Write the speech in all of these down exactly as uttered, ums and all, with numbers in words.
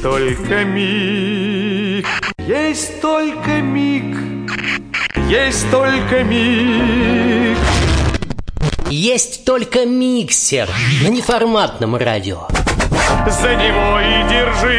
только миг, есть только миг, есть только миг. Есть только миксер на неформатном радио. За него и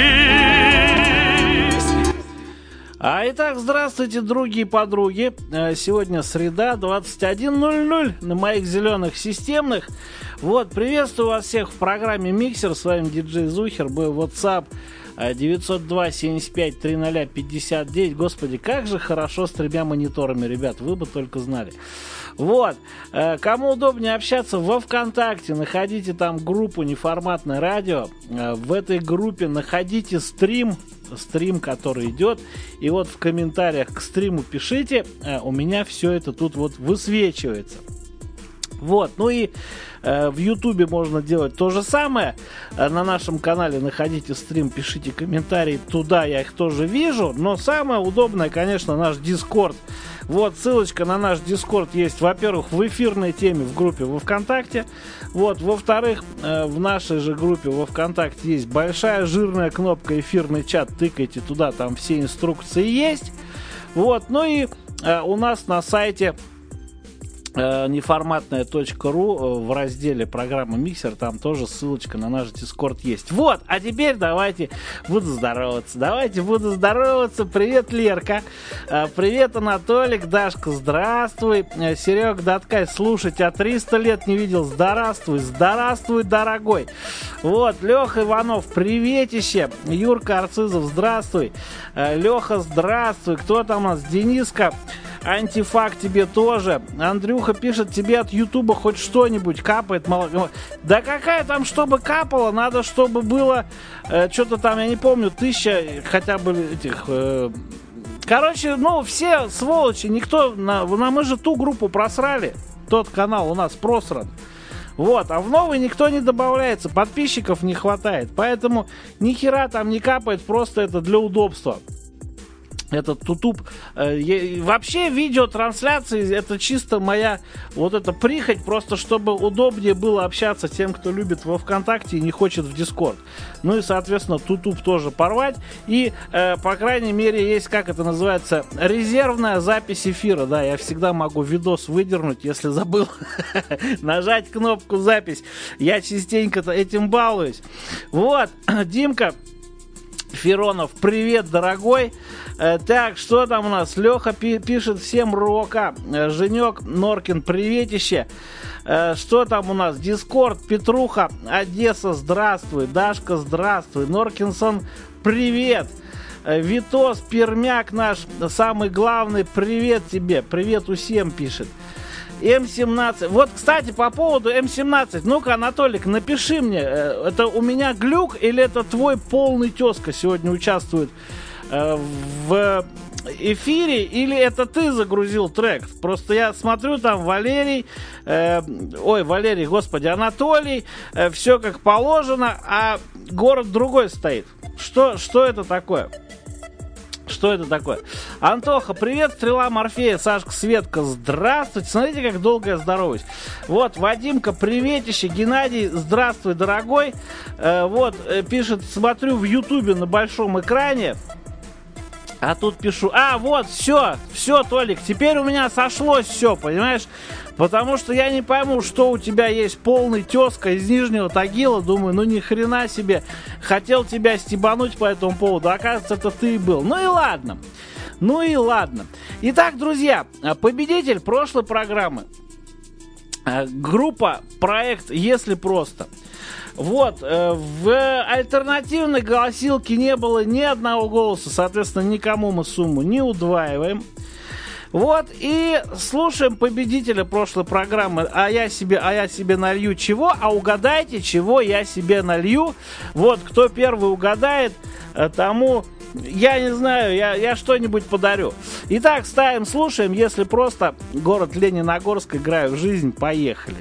держись. А итак, здравствуйте, други и подруги. Сегодня среда, двадцать один ноль ноль на моих зеленых системных. Вот, приветствую вас всех в программе Миксер. С вами диджей Зухер, мой WhatsApp девятьсот два семьдесят пять тридцать пятьдесят девять. Господи, как же хорошо с тремя мониторами, ребят, вы бы только знали. Вот, кому удобнее общаться во ВКонтакте, находите там группу «Неформатное радио». В этой группе находите стрим, стрим, который идет. И вот в комментариях к стриму пишите, у меня все это тут вот высвечивается. Вот, ну и э, в Ютубе можно делать то же самое. э, На нашем канале находите стрим, пишите комментарии туда, я их тоже вижу. Но самое удобное, конечно, наш Дискорд. Вот, ссылочка на наш Дискорд есть, во-первых, в эфирной теме в группе во ВКонтакте. Вот, во-вторых, э, в нашей же группе во ВКонтакте есть большая жирная кнопка «Эфирный чат». Тыкайте туда, там все инструкции есть. Вот, ну и э, у нас на сайте неформатная точка ру в разделе программы Миксер, там тоже ссылочка на наш Дискорд есть. Вот, а теперь давайте буду здороваться. Давайте буду здороваться. Привет, Лерка. Привет, Анатолик. Дашка, здравствуй. Серега Даткай, слушай, тебя триста лет не видел. Здравствуй, здравствуй, дорогой. Вот, Леха Иванов, приветище. Юрка Арцизов, здравствуй. Леха, здравствуй. Кто там у нас? Дениска. Антифак тебе тоже. Андрюха пишет, тебе от Ютуба хоть что-нибудь капает. Мало... Да какая там, чтобы капало? Надо, чтобы было э, что-то там, я не помню, тысяча хотя бы этих... Э... Короче, ну, все сволочи, никто... На, на, мы же ту группу просрали. Тот канал у нас просран. Вот, а в новый никто не добавляется. Подписчиков не хватает. Поэтому ни хера там не капает, просто это для удобства. Этот тутуб. Э, вообще видеотрансляции это чисто моя вот эта прихоть, просто чтобы удобнее было общаться тем, кто любит во ВКонтакте и не хочет в Дискорд. Ну и, соответственно, тутуб тоже порвать. И, э, по крайней мере, есть, как это называется, резервная запись эфира. Да, я всегда могу видос выдернуть, если забыл нажать кнопку запись. Я частенько этим балуюсь. Вот, Димка Феронов, привет, дорогой. Э, так, что там у нас? Леха пи- пишет, всем рока. Э, Женек Норкин, приветище. Э, что там у нас? Дискорд, Петруха, Одесса, здравствуй. Дашка, здравствуй. Норкинсон, привет. Э, Витос, Пермяк наш, самый главный, привет тебе. Привет усем, пишет. эм семнадцать. Вот, кстати, по поводу эм семнадцать. Ну-ка, Анатолик, напиши мне, это у меня глюк или это твой полный тезка сегодня участвует э, в эфире, или это ты загрузил трек? Просто я смотрю, там Валерий, э, ой, Валерий, господи, Анатолий, э, все как положено, а город другой стоит. Что, что это такое? Что это такое? Антоха, привет, Стрела Морфея, Сашка, Светка, здравствуйте. Смотрите, как долго я здороваюсь. Вот, Вадимка, приветище. Геннадий, здравствуй, дорогой. Э, вот, э, пишет, смотрю в Ютубе на большом экране. А тут пишу, а, вот, все, все, Толик, теперь у меня сошлось все, понимаешь? Потому что я не пойму, что у тебя есть полный тезка из Нижнего Тагила. Думаю, ну ни хрена себе. Хотел тебя стебануть по этому поводу. Оказывается, это ты и был. Ну и ладно. Ну и ладно. Итак, друзья, победитель прошлой программы. Группа, проект «Если просто». Вот, в альтернативной голосилке не было ни одного голоса. Соответственно, никому мы сумму не удваиваем. Вот, и слушаем победителя прошлой программы. А я себе, а я себе налью чего? А угадайте, чего я себе налью. Вот, кто первый угадает, тому, я не знаю, я, я что-нибудь подарю. Итак, ставим, слушаем. Если просто, город Лениногорск, играю в жизнь. Поехали.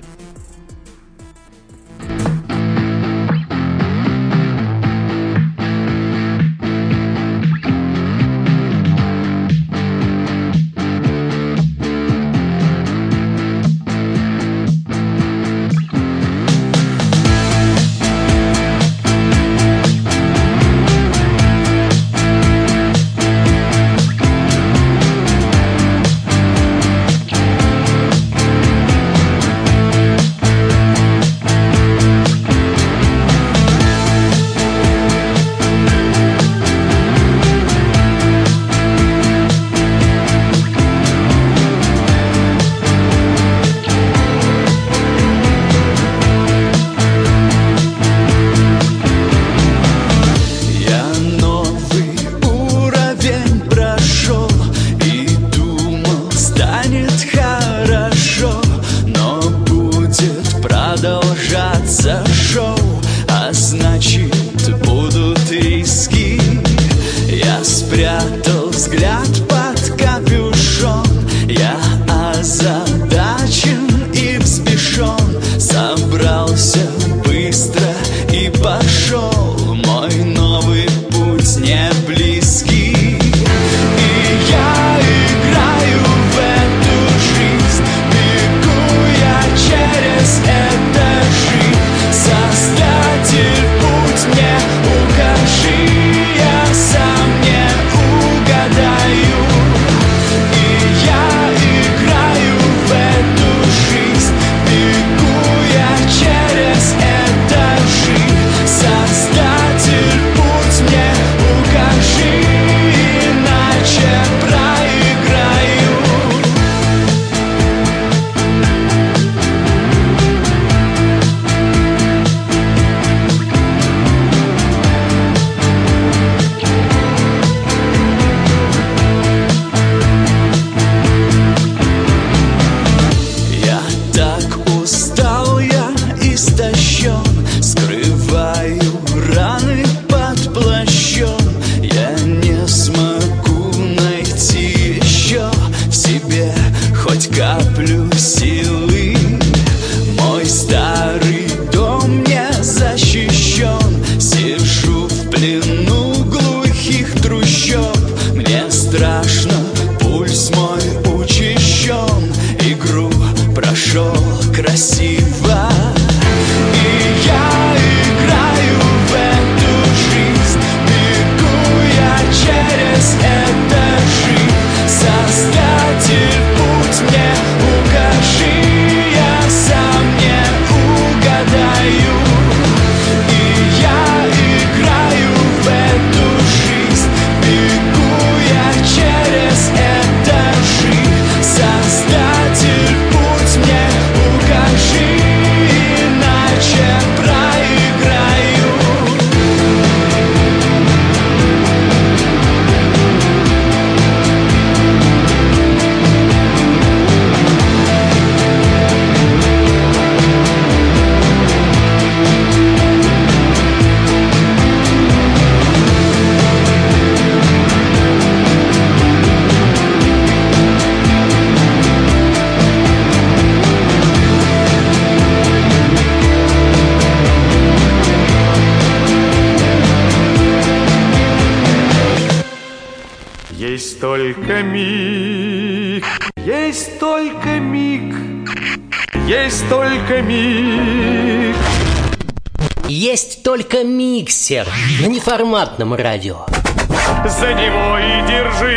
Есть только миг, есть только миг, есть только миг. Есть только миксер на неформатном радио. За него и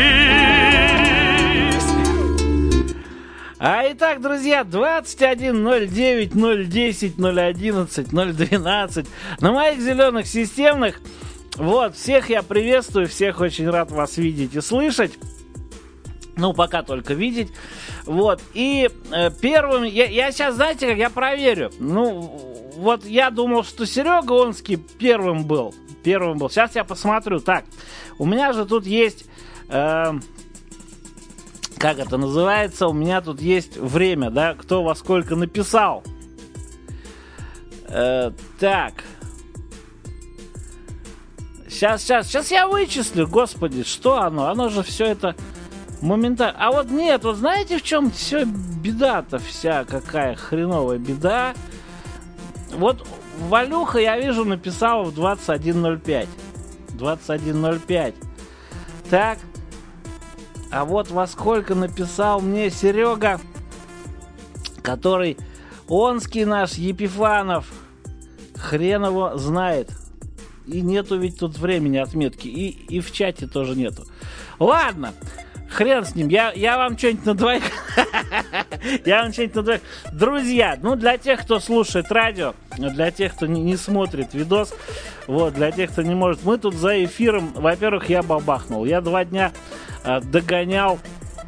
держись. А итак, друзья, двадцать один ноль девять ноль десять ноль одиннадцать ноль двенадцать на моих зеленых системных. Вот, всех я приветствую, всех очень рад вас видеть и слышать. Ну, пока только видеть. Вот, и э, первым, я, я сейчас, знаете, как я проверю. Ну, вот я думал, что Серега Онский первым был. Первым был. Сейчас я посмотрю. Так, у меня же тут есть... Э, как это называется? У меня тут есть время, да? Кто во сколько написал. Э, так... Сейчас, сейчас, сейчас я вычислю, господи, что оно? Оно же все это моментально. А вот нет, вот знаете, в чем все беда-то вся, какая хреновая беда? Вот Валюха, я вижу, написал в двадцать один ноль пять. двадцать один ноль пять. Так. А вот во сколько написал мне Серега, который Онский наш, Епифанов. Хрен его знает. И нету ведь тут времени отметки. И, и в чате тоже нету. Ладно. Хрен с ним. Я, я вам что-нибудь на двоих... Я вам что-нибудь на двоих... Друзья, ну для тех, кто слушает радио, для тех, кто не, не смотрит видос, вот, для тех, кто не может, мы тут за эфиром, во-первых, я бабахнул. Я два дня э, догонял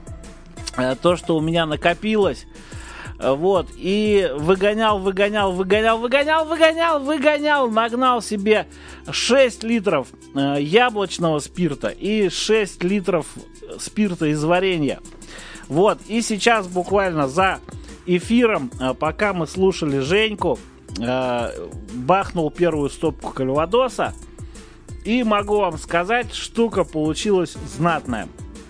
э, то, что у меня накопилось. Вот, и выгонял, выгонял, выгонял, выгонял, выгонял, выгонял, нагнал себе шесть литров э, яблочного спирта и шесть литров спирта из варенья. Вот, и сейчас буквально за эфиром, э, пока мы слушали Женьку, э, бахнул первую стопку кальвадоса, и могу вам сказать, штука получилась знатная.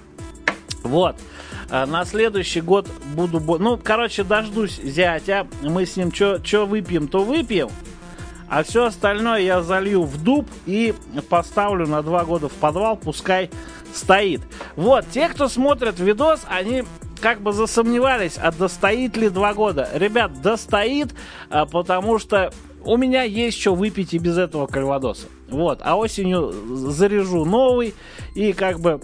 Вот. На следующий год буду... Ну, короче, дождусь зятя. Мы с ним что выпьем, то выпьем. А все остальное я залью в дуб и поставлю на два года в подвал. Пускай стоит. Вот, те, кто смотрит видос, они как бы засомневались, а достоит ли два года. Ребят, достоит, потому что у меня есть что выпить и без этого кальвадоса. Вот, а осенью заряжу новый и как бы...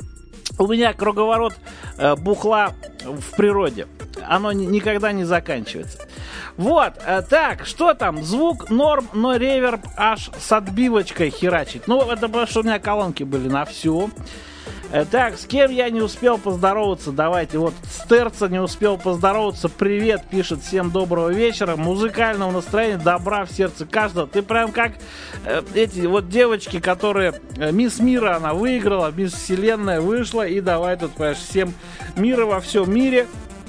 У меня круговорот э, бухла в природе. Оно ни, никогда не заканчивается. Вот, э, так, что там? Звук норм, но реверб аж с отбивочкой херачит. Ну, это потому, что у меня колонки были на всю. Э, так, с кем я не успел поздороваться? Давайте, вот, Стерца не успел поздороваться. Привет, пишет, всем доброго вечера. Музыкального настроения, добра в сердце каждого. Ты прям как э, эти вот девочки, которые... Э, Мисс Мира она выиграла, Мисс Вселенная вышла. И давай тут, понимаешь, всем мира во всем мире.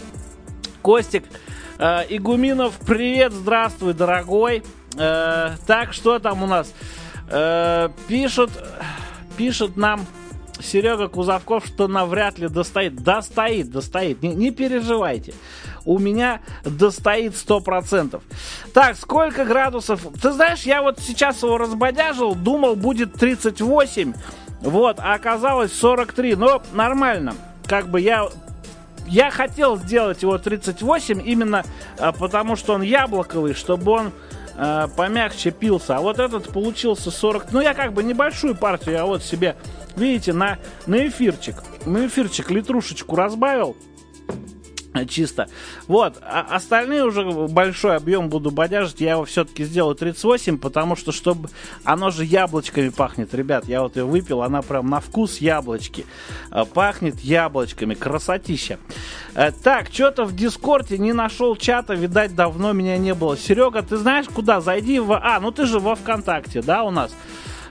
Костик э, Игуминов, привет, здравствуй, дорогой. Э, так, что там у нас? Э, пишут, пишут нам... Серега Кузовков, что навряд ли достоит. Достоит, достоит. Не, не переживайте. У меня достоит сто процентов. Так, сколько градусов? Ты знаешь, я вот сейчас его разбодяжил, думал, будет тридцать восемь. Вот, а оказалось сорок три. Но нормально. Как бы я... Я хотел сделать его тридцать восемь именно а, потому, что он яблоковый, чтобы он а, помягче пился. А вот этот получился сорок. Ну, я как бы небольшую партию, я вот себе... Видите, на, на эфирчик, на эфирчик литрушечку разбавил чисто. Вот, а остальные уже большой объем буду бодяжить. Я его все-таки сделаю тридцать восемь, потому что, чтобы... Оно же яблочками пахнет, ребят. Я вот ее выпил, она прям на вкус яблочки. Пахнет яблочками, красотища. Так, что-то в Дискорде не нашел чата, видать, давно меня не было. Серега, ты знаешь, куда? Зайди в... А, ну ты же во ВКонтакте, да, у нас?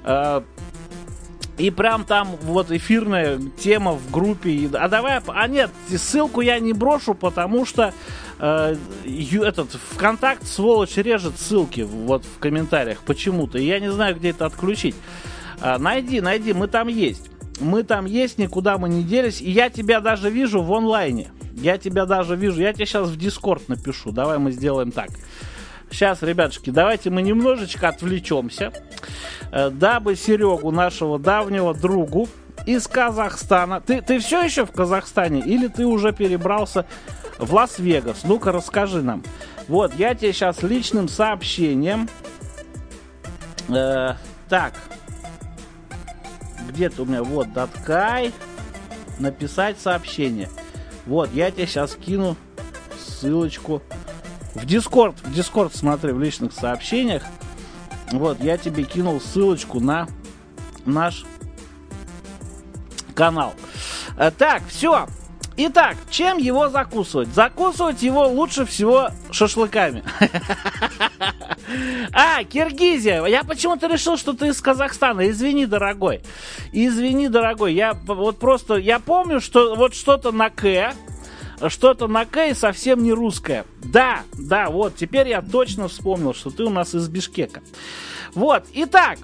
И прям там вот эфирная тема в группе. А давай... А нет, ссылку я не брошу, потому что э, этот ВКонтакт, сволочь, режет ссылки вот в комментариях почему-то. И я не знаю, где это отключить. А, найди, найди, мы там есть. Мы там есть, никуда мы не делись. И я тебя даже вижу в онлайне. Я тебя даже вижу. Я тебе сейчас в Дискорд напишу. Давай мы сделаем так. Сейчас, ребятушки, давайте мы немножечко отвлечемся, дабы Серегу, нашего давнего другу из Казахстана. Ты, ты все еще в Казахстане или ты уже перебрался в Лас-Вегас? Ну-ка, расскажи нам. Вот, я тебе сейчас личным сообщением... Э, так. Где-то у меня, вот, Даткай. Написать сообщение. Вот, я тебе сейчас кину ссылочку в Discord. В Discord смотри, в личных сообщениях. Вот, я тебе кинул ссылочку на наш канал. А, так, все. Итак, чем его закусывать? Закусывать его лучше всего шашлыками. А, Киргизия. Я почему-то решил, что ты из Казахстана. Извини, дорогой. Извини, дорогой. Я вот просто, я помню, что вот что-то на К, что-то на К и совсем не русское. Да, да, вот, теперь я точно вспомнил, что ты у нас из Бишкека. Вот, итак.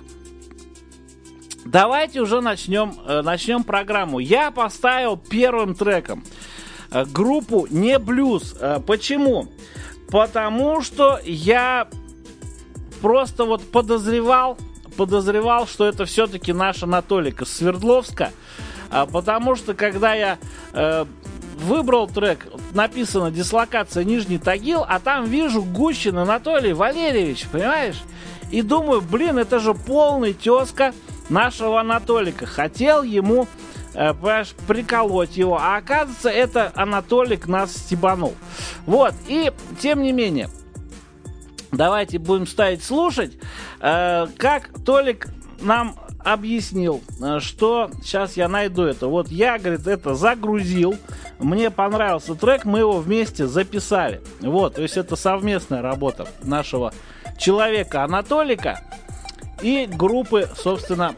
Давайте уже начнем, э, начнем программу. Я поставил первым треком э, группу Не Блюз. Э, почему? Потому что я просто вот подозревал, подозревал, что это все-таки наш Анатолик из Свердловска. А потому что когда я э, выбрал трек, написано «Дислокация Нижний Тагил», а там вижу Гущин Анатолий Валерьевич, понимаешь? И думаю, блин, это же полный тезка нашего Анатолика. Хотел ему, э, приколоть его, а оказывается, это Анатолик нас стебанул. Вот, и тем не менее, давайте будем ставить слушать, э, как Толик нам объяснил, э, что сейчас я найду это. Вот я, говорит, это загрузил, мне понравился трек, мы его вместе записали. Вот, то есть это совместная работа нашего человека Анатолика и группы, собственно,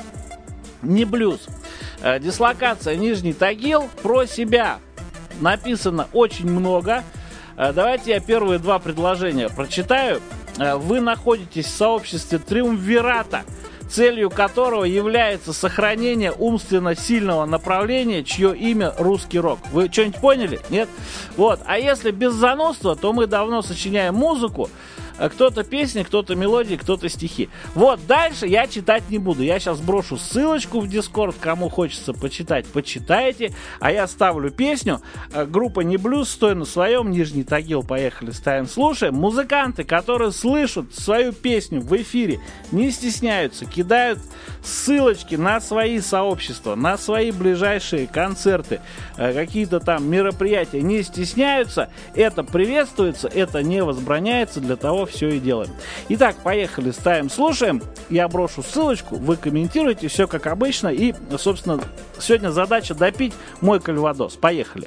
Не Блюз. Э, дислокация Нижний Тагил. Про себя написано очень много. Э, давайте я первые два предложения прочитаю. Э, вы находитесь в сообществе Триумвирата, целью которого является сохранение умственно сильного направления, чье имя русский рок. Вы что-нибудь поняли? Нет? Вот. А если без занудства, то мы давно сочиняем музыку. Кто-то песни, кто-то мелодии, кто-то стихи. Вот, дальше я читать не буду. Я сейчас брошу ссылочку в Discord. Кому хочется почитать, почитайте. А я ставлю песню. Группа Не Блюз, стой на своем. Нижний Тагил, поехали, ставим, слушаем. Музыканты, которые слышат свою песню в эфире, не стесняются, кидают ссылочки на свои сообщества, на свои ближайшие концерты, какие-то там мероприятия, не стесняются. Это приветствуется, это не возбраняется, для того все и делаем. Итак, поехали, ставим, слушаем. Я брошу ссылочку, вы комментируете, все как обычно. И, собственно, сегодня задача допить мой кальвадос. Поехали.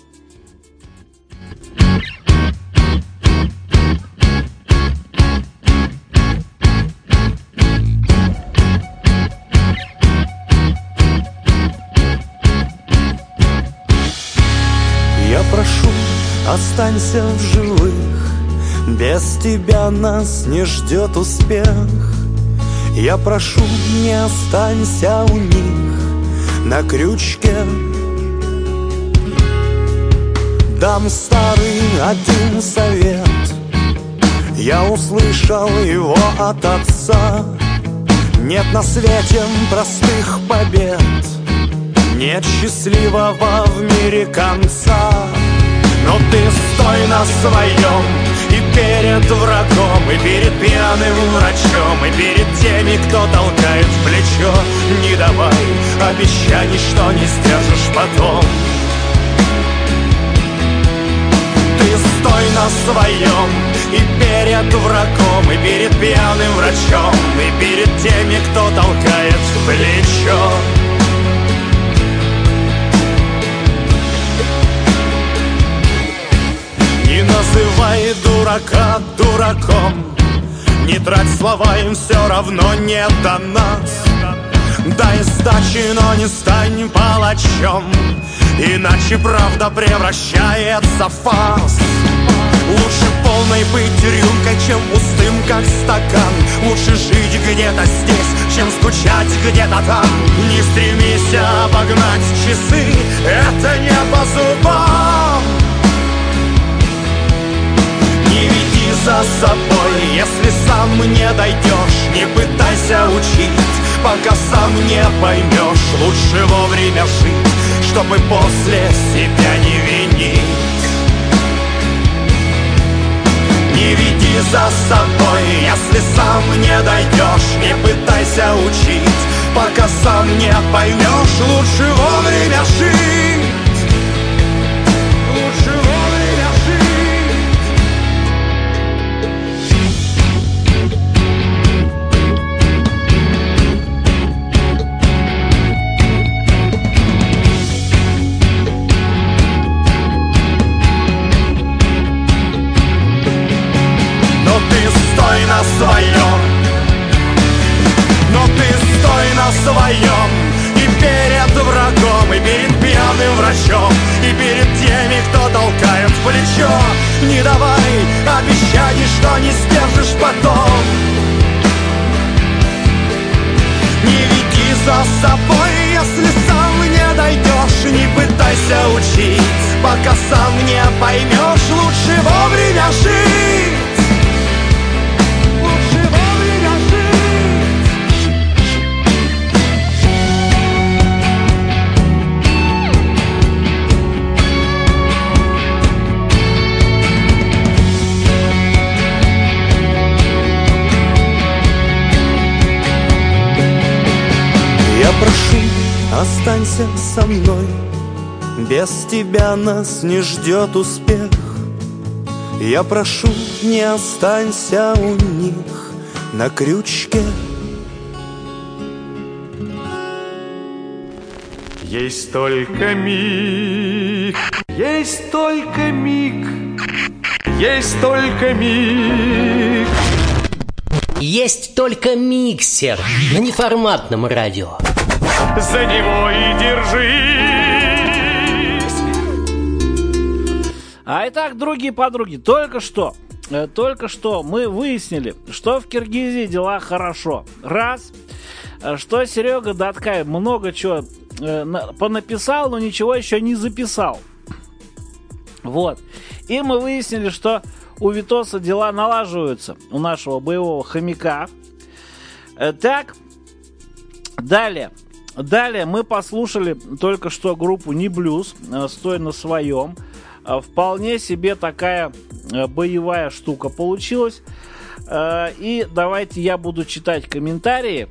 Я прошу, останься в живых. Без тебя нас не ждет успех. Я прошу, не останься у них на крючке. Дам старый один совет, я услышал его от отца. Нет на свете простых побед, нет счастливого в мире конца. Но ты стой на своем и перед врагом, и перед пьяным врачом, и перед теми, кто толкает в плечо. Не давай обещаний, что не сдержишь потом. Ты стой на своем и перед врагом, и перед пьяным врачом, и перед теми, кто толкает в плечо. Не называй дурака дураком, не трать слова, им все равно не до нас. Дай сдачи, но не стань палачом, иначе правда превращается в фарс. Лучше полной быть рюмкой, чем пустым, как стакан. Лучше жить где-то здесь, чем скучать где-то там. Не стремись обогнать часы, это не по зубам. Не веди за собой, если сам не дойдешь. Не пытайся учить, пока сам не поймешь. Лучше вовремя жить, чтобы после себя не винить. Не веди за собой, если сам не дойдешь. Не пытайся учить, пока сам не поймешь. Лучше вовремя жить, лучше вовремя жить. Но ты стой на своем, но ты стой на своем. И перед врагом, и перед пьяным врачом, и перед теми, кто толкает в плечо. Не давай обещаний, что не сдержишь потом. Не веди за собой, если сам не дойдешь. Не пытайся учить, пока сам не поймешь. Лучше вовремя жить, лучше вовремя жить. Я прошу, останься со мной. Без тебя нас не ждет успех. Я прошу, не останься у них на крючке. Есть только миг, есть только миг, есть только миг. Есть только миксер на неформатном радио. За него и держись. А итак, другие подруги, только что, э, только что мы выяснили, что в Киргизии дела хорошо. Раз, э, что Серега Даткаев много чего э, на, понаписал, но ничего еще не записал. Вот. И мы выяснили, что у Витоса дела налаживаются, у нашего боевого хомяка. Э, так, далее. Далее мы послушали только что группу Не Блюз, э, «Стой на своем». Э, вполне себе такая э, боевая штука получилась. Э, и давайте я буду читать комментарии.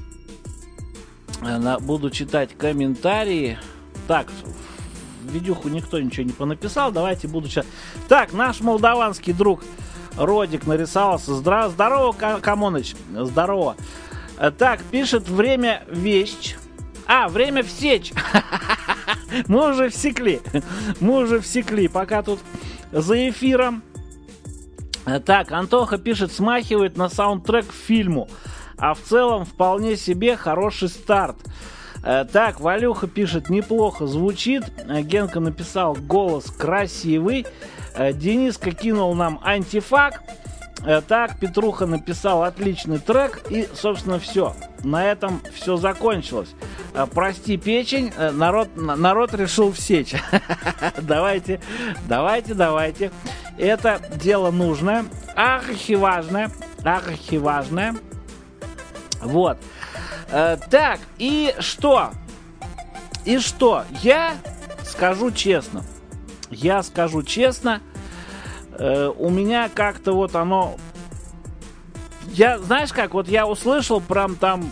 Э, буду читать комментарии. Так, в видюху никто ничего не понаписал. Давайте буду читать. Так, наш молдаванский друг Родик нарисовался. Здра- Здорово, Камоныч. Здорово. Э, так, пишет «Время вещь». А, время всечь. Мы уже всекли. Мы уже всекли. Пока тут за эфиром. Так, Антоха пишет, смахивает на саундтрек к фильму. А в целом вполне себе хороший старт. Так, Валюха пишет, неплохо звучит. Генка написал, голос красивый. Дениска кинул нам антифак. Так, Петруха написал отличный трек. И, собственно, все. На этом все закончилось. Прости, печень, народ, народ решил всечь. Давайте, давайте, давайте. Это дело нужное, архиважное, архиважное. Вот. Так, и что? И что? Я скажу честно. Я скажу честно. У меня как-то вот оно... Я, знаешь как, вот я услышал прям там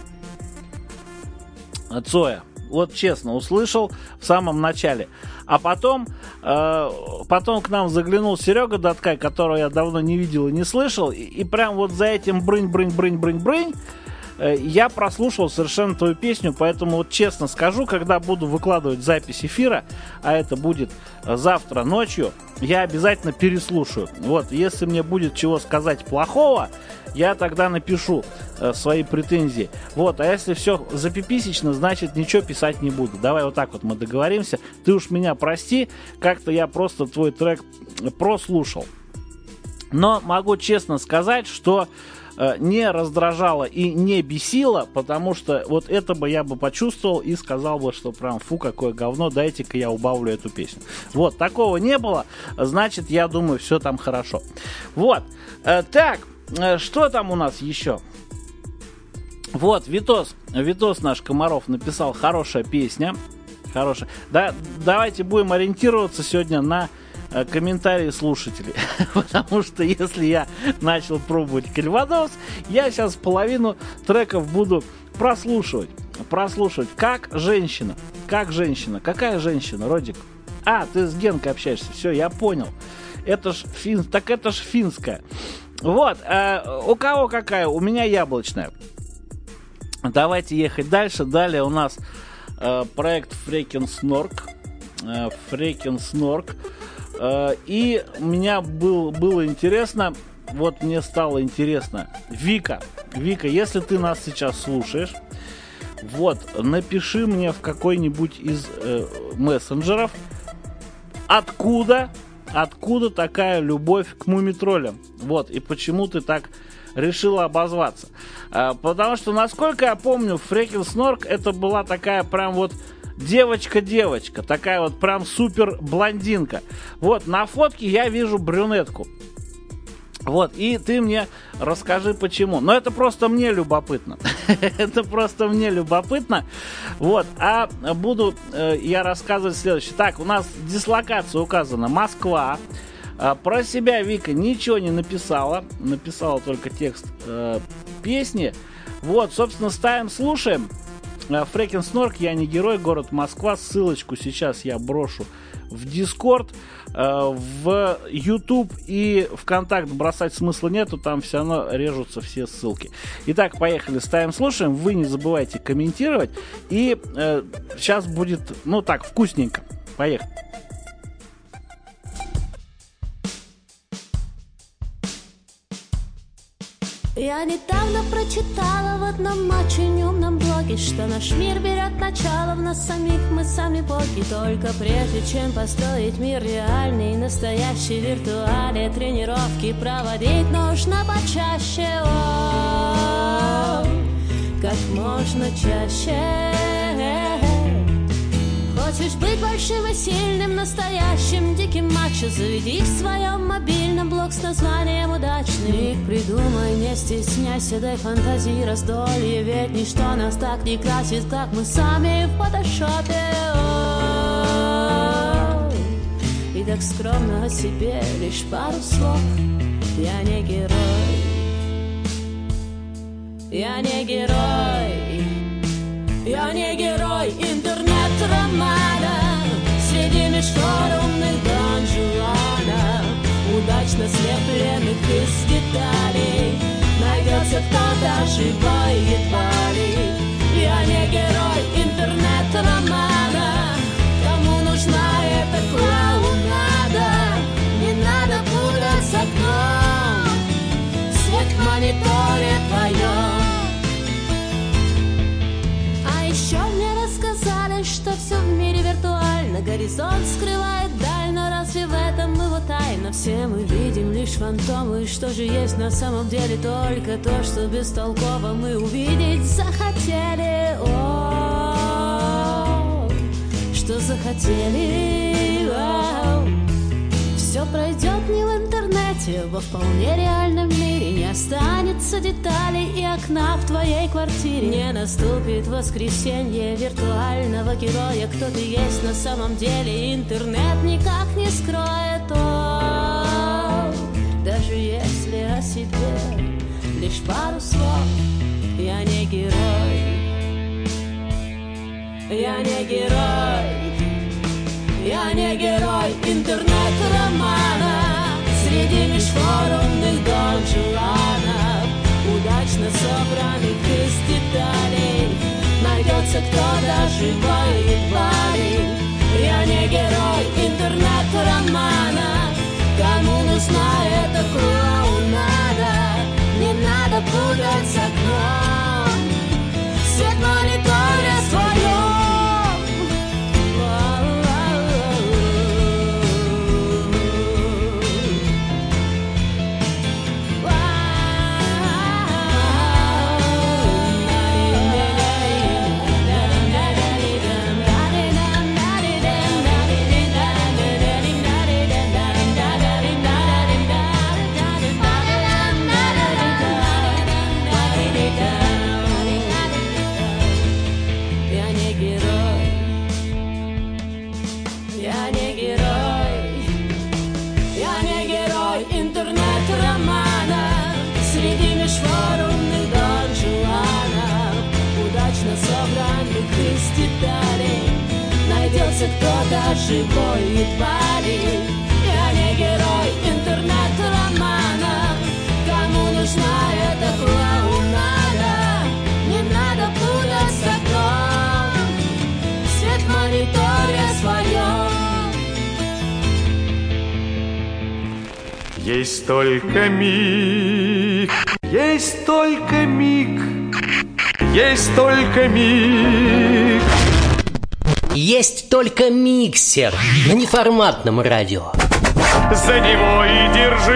Цоя. Вот честно, услышал в самом начале. А потом, э, потом к нам заглянул Серега Даткай, которого я давно не видел и не слышал. И, и прям вот за этим брынь-брынь-брынь-брынь-брынь э, я прослушал совершенно твою песню. Поэтому вот честно скажу, когда буду выкладывать запись эфира, а это будет завтра ночью, я обязательно переслушаю. Вот, если мне будет чего сказать плохого, я тогда напишу э, свои претензии. Вот, а если все запиписечно, значит ничего писать не буду. Давай вот так вот мы договоримся. Ты уж меня прости, как-то я просто твой трек прослушал. Но могу честно сказать, что э, не раздражало и не бесило, потому что вот это бы я бы почувствовал и сказал бы, что прям фу, какое говно, дайте-ка я убавлю эту песню. Вот, такого не было, значит, я думаю, все там хорошо. Вот, э, так, э, что там у нас еще? Вот, Витос, Витос наш Комаров написал: хорошая песня. Хорошая. Да, давайте будем ориентироваться сегодня на э, комментарии слушателей. Потому что если я начал пробовать Кальвадос, я сейчас половину треков буду прослушивать. Прослушивать. Как женщина. Как женщина. Какая женщина, Родик? А, ты с Генкой общаешься. Все, я понял. Это ж фин... Так это ж финская. Вот. Э, у кого какая? У меня яблочная. Давайте ехать дальше. Далее у нас э, проект Freaking Snork. Э, Freaking Snork. Э, и мне был, было интересно, вот мне стало интересно. Вика, Вика, если ты нас сейчас слушаешь, вот, напиши мне в какой-нибудь из э, мессенджеров, откуда, откуда такая любовь к мумитролям. Вот, и почему ты так решила обозваться. А, потому что, насколько я помню, Freaking Snork это была такая прям вот девочка-девочка. Такая вот прям супер блондинка. Вот, на фотке я вижу брюнетку. Вот, и ты мне расскажи, почему. Но это просто мне любопытно. Это просто мне любопытно. Вот, а буду э, я рассказывать следующее. Так, у нас дислокация указана: Москва. А, про себя Вика ничего не написала. Написала только текст э, песни. Вот, собственно, ставим, слушаем. Freaking Snork, я не герой, город Москва. Ссылочку сейчас я брошу в Discord. В YouTube и ВКонтакт бросать смысла нету, там все равно режутся все ссылки. Итак, поехали, ставим, слушаем. Вы не забывайте комментировать. И э, сейчас будет, ну так, вкусненько. Поехали. Я недавно прочитала в одном очень умном блоге, что наш мир берет начало в нас самих, мы сами боги. Только прежде чем построить мир реальный, настоящий, виртуале, тренировки проводить нужно почаще, о, как можно чаще. Хочешь быть большим и сильным, настоящим, диким мачо, заведи в своем мобильном блог с названием удачный. Миг придумай, не стесняйся, дай фантазии раздолье, ведь ничто нас так не красит, как мы сами в фотошопе. О-о-о. И так скромно о себе лишь пару слов. Я не герой, я не герой, я не герой интернет-романа среди межфорумных донжуанов, удачно слепленных из деталей. Найдется кто-то живой едва ли. Я не герой интернет-романа, кому нужна эта клоунада. Не надо путать с окном, свет в мониторе твоем. Еще мне рассказали, что все в мире виртуально, горизонт скрывает даль, но разве в этом его тайна? Все мы видим лишь фантомы, что же есть на самом деле? Только то, что бестолково мы увидеть захотели. О, что захотели. О, все пройдет не в интернете, во вполне реальном мире. Не останется деталей и окна в твоей квартире. Не наступит воскресенье виртуального героя. Кто ты есть на самом деле, интернет никак не скроет. О, даже если о себе лишь пару слов. Я не герой, я не герой, я не герой интернет-романа среди межфорумных донжуанов, удачно собранных из деталей. Найдется кто-то живой едва ли. Я не герой интернет-романа, кому нужна эта клоунада. Не надо путать с окном, свет в мониторе своем. собранных из деталей найдется кто-то живой и парень. Я не герой интернет-романа, кому нужна эта клоунада. Не надо путать закон, свет в мониторе своем. Есть только миг, есть только миг, есть только миг. Есть только миксер на неформатном радио. За него и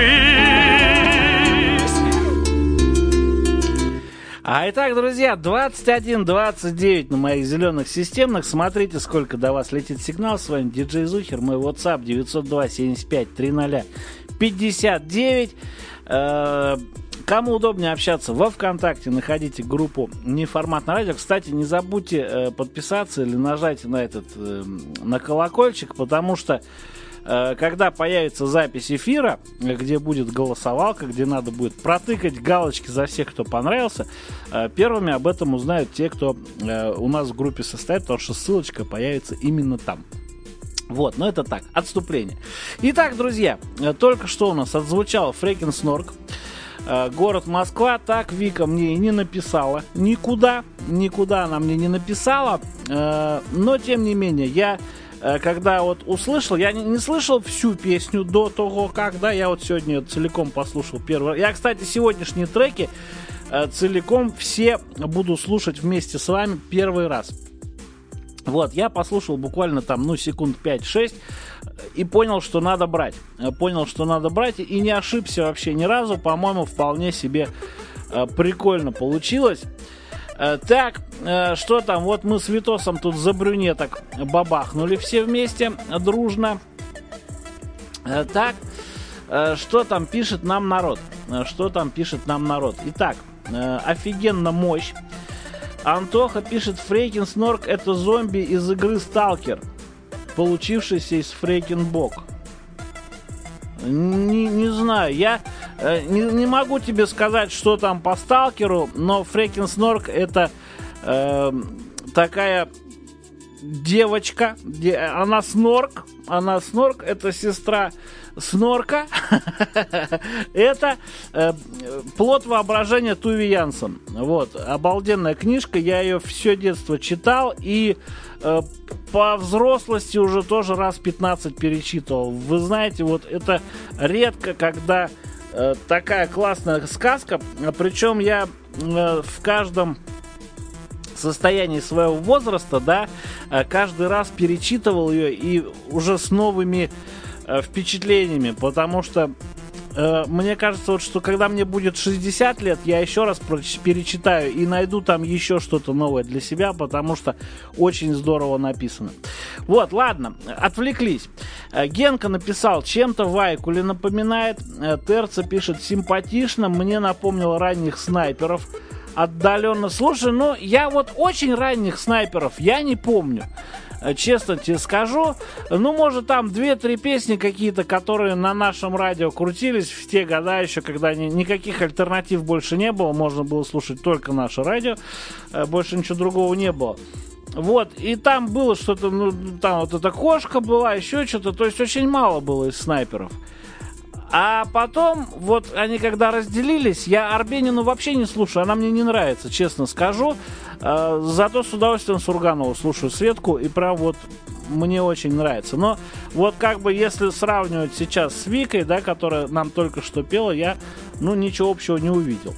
держись. А итак, друзья, двадцать один двадцать девять на моих зеленых системных. Смотрите, сколько до вас летит сигнал. С вами диджей Зухер. Мой WhatsApp девять ноль два семьдесят пять тридцать пятьдесят девять. Кому удобнее общаться во ВКонтакте, находите группу «Неформатное радио». Кстати, не забудьте э, подписаться или нажать на этот э, на колокольчик, потому что э, когда появится запись эфира, где будет голосовалка, где надо будет протыкать галочки за всех, кто понравился, э, первыми об этом узнают те, кто э, у нас в группе состоит, потому что ссылочка появится именно там. Вот, но это так, отступление. Итак, друзья, э, только что у нас отзвучал Фрекин Снорк. Город Москва. Так Вика мне и не написала никуда, никуда она мне не написала, но тем не менее я, когда вот услышал, я не, не слышал всю песню до того, как, да, я вот сегодня целиком послушал первый. Я, кстати, сегодняшние треки целиком все буду слушать вместе с вами первый раз. Вот, я послушал буквально там, ну, секунд пять-шесть и понял, что надо брать. Понял, что надо брать и не ошибся вообще ни разу. По-моему, вполне себе э, прикольно получилось. Э, так, э, что там? Вот мы с Витосом тут за брюнеток бабахнули все вместе, дружно. Э, так, э, что там пишет нам народ? Э, что там пишет нам народ? Итак, э, офигенно мощь. Антоха пишет: Фрекин Снорк — это зомби из игры Сталкер, получившийся из Фрекин Бок. Не, не знаю, я э, не, не могу тебе сказать, что там по Сталкеру, но Фрекин Снорк — это э, такая девочка, де, она Снорк, она Снорк, это сестра Снорка. Это э, плод воображения Туви Янсен. Вот, обалденная книжка, я ее все детство читал и э, по взрослости уже тоже раз пятнадцать перечитывал. Вы знаете, вот это редко, когда э, такая классная сказка, причем я э, в каждом состоянии своего возраста, да, каждый раз перечитывал ее и уже с новыми э, впечатлениями, потому что э, мне кажется, вот, что когда мне будет шестьдесят лет, я еще раз перечитаю и найду там еще что-то новое для себя, потому что очень здорово написано. Вот, ладно, отвлеклись. Генка написал: чем-то Вайкули напоминает. Терца пишет: симпатично, мне напомнил ранних снайперов. Отдаленно. Слушай, ну я вот очень ранних снайперов я не помню, честно тебе скажу. Ну, может, там две-три песни какие-то, которые на нашем радио крутились в те года еще, когда ни, никаких альтернатив больше не было, можно было слушать только наше радио, больше ничего другого не было. Вот, и там было что-то, ну, там вот эта кошка была, еще что-то, то есть очень мало было из снайперов. А потом, вот они когда разделились, я Арбенину вообще не слушаю, она мне не нравится, честно скажу. Э, зато с удовольствием Сурганову слушаю, Светку, и прям вот мне очень нравится. Но вот как бы если сравнивать сейчас с Викой, да, которая нам только что пела, я, ну, ничего общего не увидел.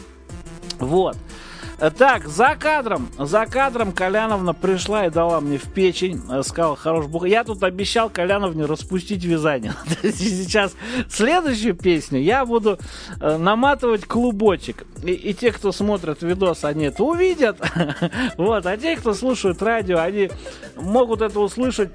Вот. Так, за кадром, за кадром Коляновна пришла и дала мне в печень, сказала: хорош бух. Я тут обещал Коляновне распустить вязание. Сейчас следующую песню я буду наматывать клубочек. И, и те, кто смотрят видос, они это увидят. Вот, а те, кто слушают радио, они могут это услышать,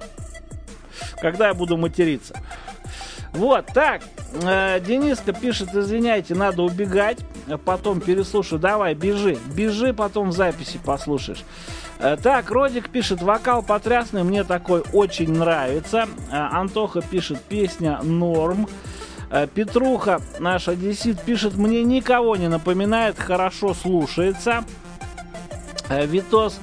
когда я буду материться. Вот, так, э, Дениска пишет: извиняйте, надо убегать, потом переслушаю. Давай, бежи, бежи, потом в записи послушаешь. Э, так, Родик пишет: вокал потрясный, мне такой очень нравится. э, Антоха пишет: песня норм. э, Петруха, наш одессит, пишет: мне никого не напоминает, хорошо слушается. э, Витос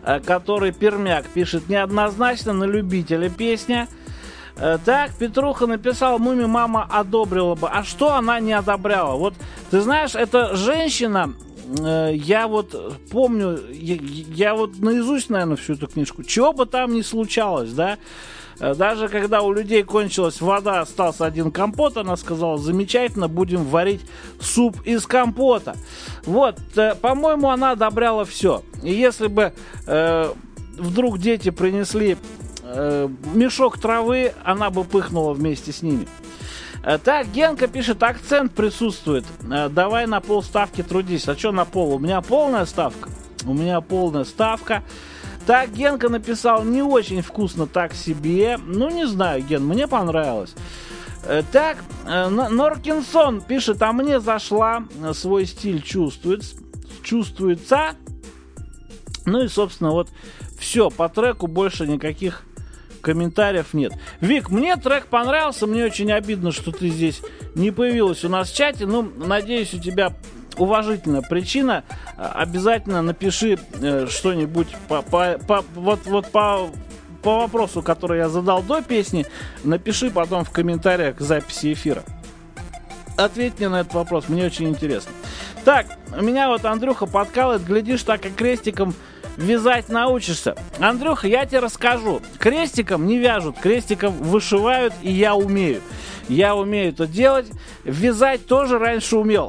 который Пермяк пишет: неоднозначно, на любителя песня. Так, Петруха написал: Муми мама одобрила бы. А что она не одобряла? Вот, ты знаешь, эта женщина, э, я вот помню, я, я вот наизусть, наверное, всю эту книжку. Чего бы там ни случалось, да? Даже когда у людей кончилась вода, остался один компот, она сказала: замечательно, будем варить суп из компота. Вот, э, по-моему, она одобряла все. И если бы э, вдруг дети принесли мешок травы, она бы пыхнула вместе с ними. Так, Генка пишет: акцент присутствует. Давай на полставки трудись. А что на пол? У меня полная ставка. У меня полная ставка. Так, Генка написал: не очень вкусно, так себе. Ну, не знаю, Ген, мне понравилось. Так, Норкинсон пишет: а мне зашла, свой стиль чувствует, чувствуется. Ну и, собственно, вот все, по треку больше никаких комментариев нет. Вик, мне трек понравился, мне очень обидно, что ты здесь не появилась у нас в чате. Ну, надеюсь, у тебя уважительная причина. Обязательно напиши э, что-нибудь по, по, по, вот, вот по, по вопросу, который я задал до песни. Напиши потом в комментариях к записи эфира. Ответь мне на этот вопрос, мне очень интересно. Так, меня вот Андрюха подкалывает: глядишь, так и крестиком вязать научишься. Андрюха, я тебе расскажу. Крестиком не вяжут, крестиком вышивают, и я умею. Я умею это делать. Вязать тоже раньше умел.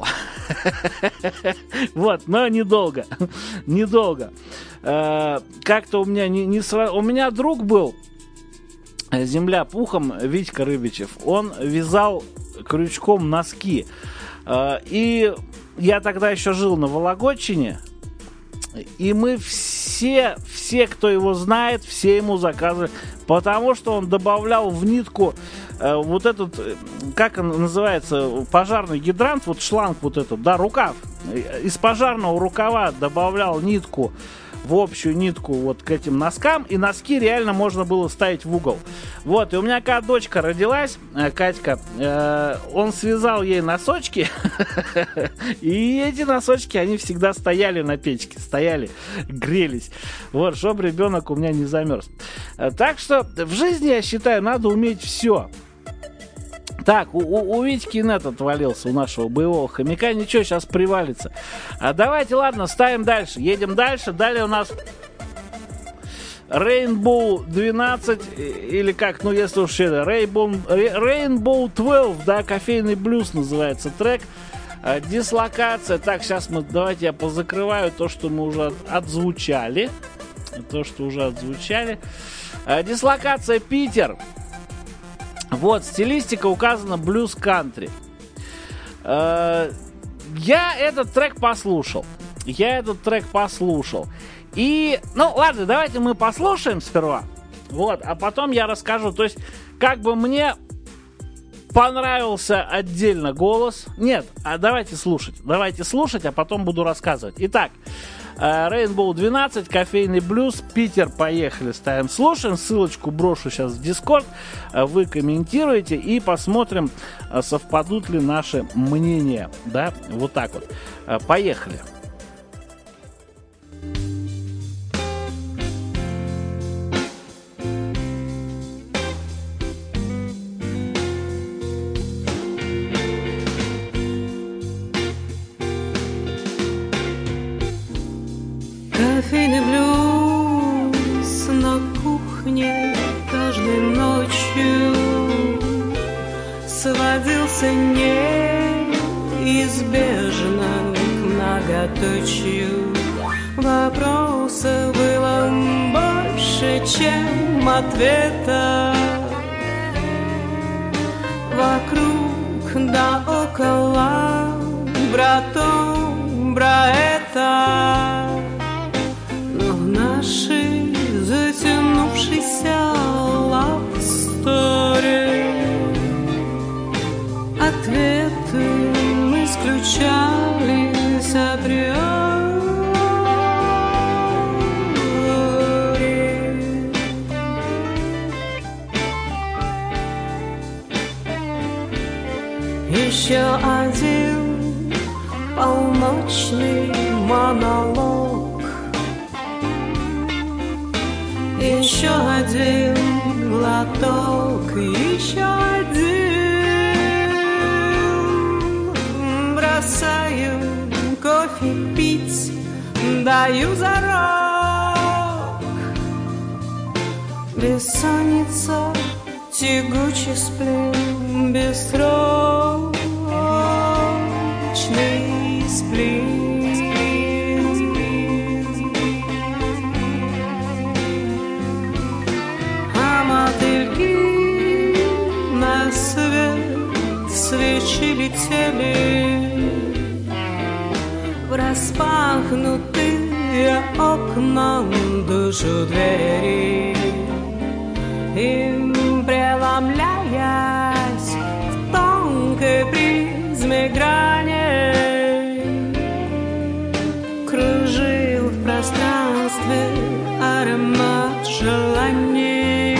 Вот, но недолго. Недолго. Как-то у меня не сразу... У меня друг был, земля пухом, Витька Рыбичев. Он вязал крючком носки. И я тогда еще жил на Вологодчине. И мы все, все, кто его знает, все ему заказывали, потому что он добавлял в нитку э, вот этот, как он называется, пожарный гидрант, вот шланг вот этот, да, рукав. Из пожарного рукава добавлял нитку в общую нитку вот к этим носкам, и носки реально можно было ставить в угол. Вот, и у меня когда дочка родилась, Катька, э, он связал ей носочки, и эти носочки, они всегда стояли на печке, стояли, грелись, вот, чтобы ребенок у меня не замерз. Так что в жизни, я считаю, надо уметь все. Так, у, у, у Витьки нет отвалился, у нашего боевого хомяка. Ничего, сейчас привалится. А давайте, ладно, ставим дальше. Едем дальше. Далее у нас Rainbow двенадцать, или как, ну если уж это, Rainbow, Rainbow двенадцать, да, кофейный блюз называется трек. Дислокация. Так, сейчас мы, давайте я позакрываю то, что мы уже от, отзвучали. То, что уже отзвучали. Дислокация Питер. Вот, стилистика указана блюз-кантри. Я этот трек послушал. Я этот трек послушал. И, ну ладно, давайте мы послушаем сперва. Вот, а потом я расскажу. То есть, как бы мне понравился отдельно голос. Нет, а давайте слушать. Давайте слушать, а потом буду рассказывать. Итак, Rainbow двенадцать, кофейный блюз, Питер, поехали, ставим, слушаем. Ссылочку брошу сейчас в Discord, вы комментируете и посмотрим, совпадут ли наши мнения, да, вот так вот. Поехали. Кофейный блюз на кухне каждой ночью сводился неизбежно к многоточию. Вопросов было больше, чем ответов. Вокруг да около, братом, браэта. Нашей затянувшейся love story ответы мы исключались априори. Еще один полночный монолог Еще один глоток, еще один. Бросаю кофе пить, даю зарок. Бессонница, тягучий сплин, бессрочный сплин. На свет свечи летели в распахнутые окна, душу двери, им преломляясь в тонкой призме грани, кружил в пространстве аромат желаний.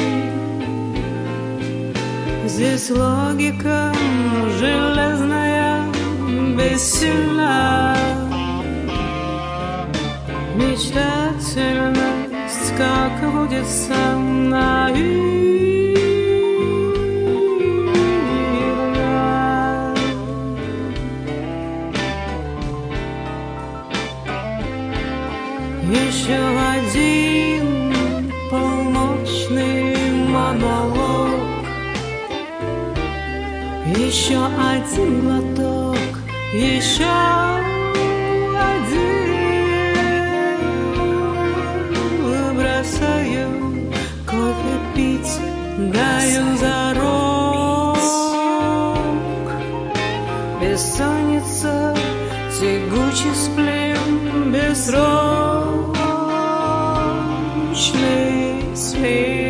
Здесь логика железная, бессильна. Мечтательность, как водится, наивна. Еще один полночный монолог. Еще один глоток, еще один. Бросаю кофе пить, даю зарок. Бессонница, тягучий сплин, бессрочный сплин.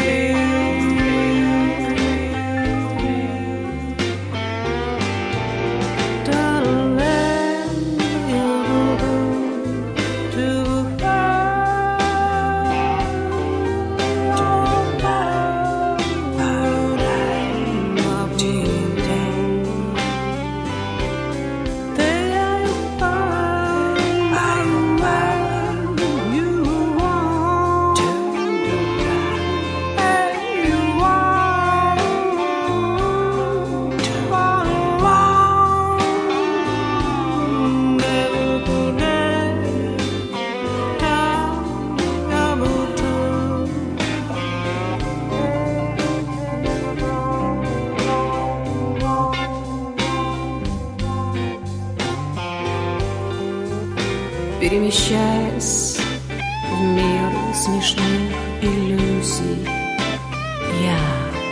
Перемещаясь в мир смешных иллюзий, я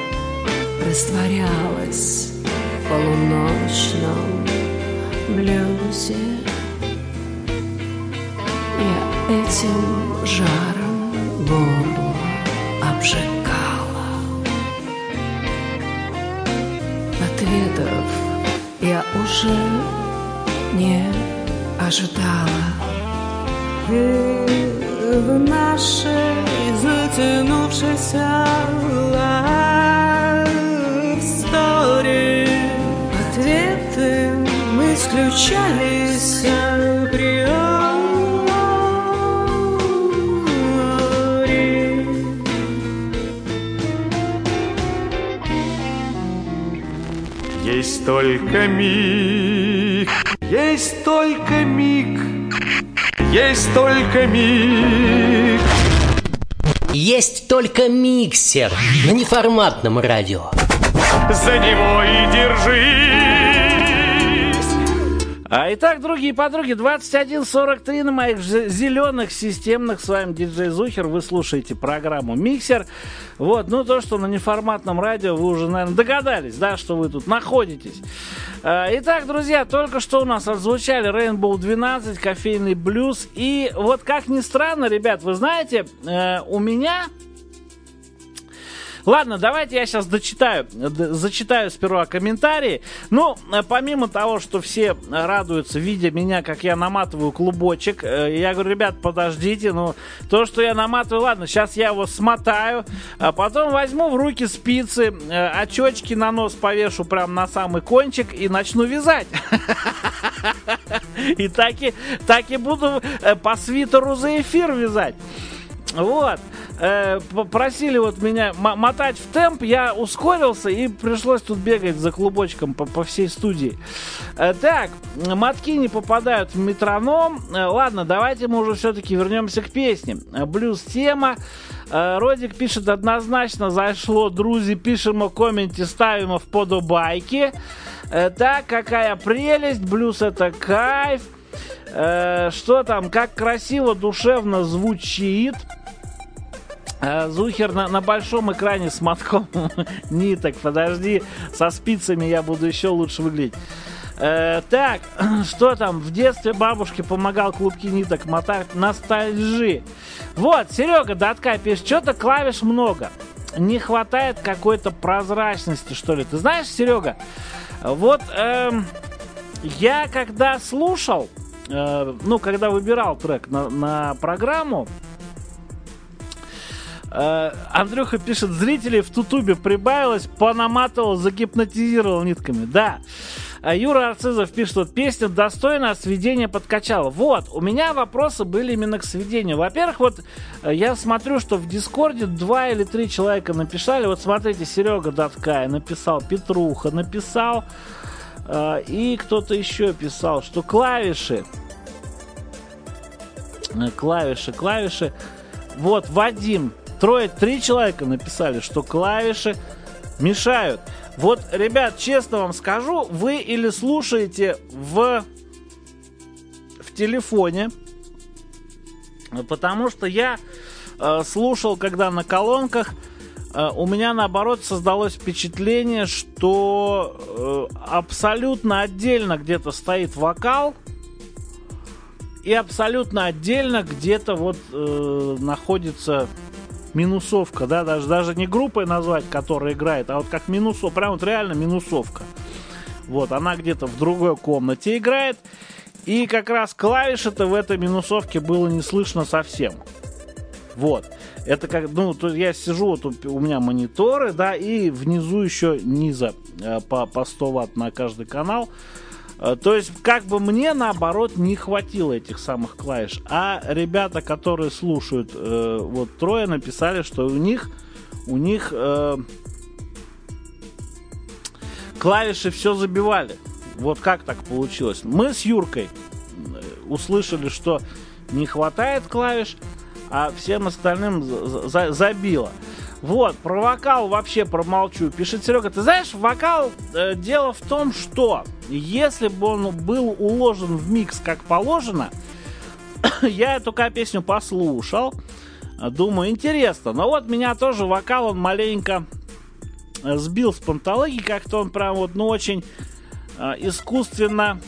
растворялась в полуночном блюзе. Я этим жаром горло обжигала. Ответов я уже не ожидала. И в нашей затянувшейся love story ответы исключались априори. Есть только миг, есть только миг, есть только миг. Есть только миксер на неформатном радио. За него и держись. А итак, другие подруги, двадцать один сорок три на моих зеленых системных. С вами диджей Зухер. Вы слушаете программу «Миксер». Вот, ну то, что на неформатном радио, вы уже, наверное, догадались, да, что вы тут находитесь. Итак, друзья, только что у нас отзвучали Rainbow двенадцать, кофейный блюз. И вот как ни странно, ребят, вы знаете, у меня... Ладно, давайте я сейчас дочитаю, зачитаю сперва комментарии. Ну, помимо того, что все радуются, видя меня, как я наматываю клубочек, я говорю, ребят, подождите, ну, то, что я наматываю, ладно, сейчас я его смотаю, а потом возьму в руки спицы, очечки на нос повешу прям на самый кончик и начну вязать. И так и, так и буду по свитеру за эфир вязать. Вот, э, попросили вот меня м- мотать в темп, я ускорился и пришлось тут бегать за клубочком по, по всей студии. Э, так, мотки не попадают в метроном. Э, ладно, давайте мы уже все-таки вернемся к песне. Э, блюз-тема. Э, Родик пишет: однозначно зашло, друзі, пишемо коменти, ставимо вподобайки. Э, так, какая прелесть, блюз это кайф. Э, что там, как красиво, душевно звучит. Зухер на, на большом экране с мотком ниток. Подожди, со спицами я буду еще лучше выглядеть. Э, так, что там? В детстве бабушке помогал клубки ниток мотать. Ностальжи. Вот, Серега Датка пишет: что-то клавиш много. Не хватает какой-то прозрачности, что ли. Ты знаешь, Серега, вот э, я когда слушал, э, ну, когда выбирал трек на, на программу, Андрюха пишет: зрителей в Тутубе прибавилось, понаматывал, загипнотизировал нитками. Да. Юра Арцизов пишет: вот песня достойна, а сведение подкачала. Вот, у меня вопросы были именно к сведению. Во-первых, вот я смотрю, что в Дискорде два или три человека написали. Вот смотрите, Серега Даткай написал, Петруха написал, э, и кто-то еще писал, что клавиши, клавиши, клавиши. Вот, Вадим. Трое, три человека написали, что клавиши мешают. Вот, ребят, честно вам скажу, вы или слушаете в, в телефоне, потому что я э, слушал, когда на колонках, э, у меня, наоборот, создалось впечатление, что э, абсолютно отдельно где-то стоит вокал, и абсолютно отдельно где-то вот э, находится минусовка, да, даже, даже не группой назвать, которая играет, а вот как минусовка, прям вот реально минусовка. Вот, она где-то в другой комнате играет, и как раз клавиши-то в этой минусовке было не слышно совсем. Вот, это как, ну, то я сижу, вот у меня мониторы, да, и внизу еще низа э, по, по сто ватт на каждый канал. То есть, как бы мне, наоборот, не хватило этих самых клавиш. А ребята, которые слушают, э, вот трое написали, что у них, у них э, клавиши все забивали. Вот как так получилось. Мы с Юркой услышали, что не хватает клавиш, а всем остальным за- за- забило. Вот, про вокал вообще промолчу. Пишет Серега: ты знаешь, вокал, э, дело в том, что если бы он был уложен в микс как положено, я эту песню послушал, думаю, интересно. Но вот меня тоже вокал, он маленько сбил с панталыги, как-то он прям вот, ну, очень э, искусственно,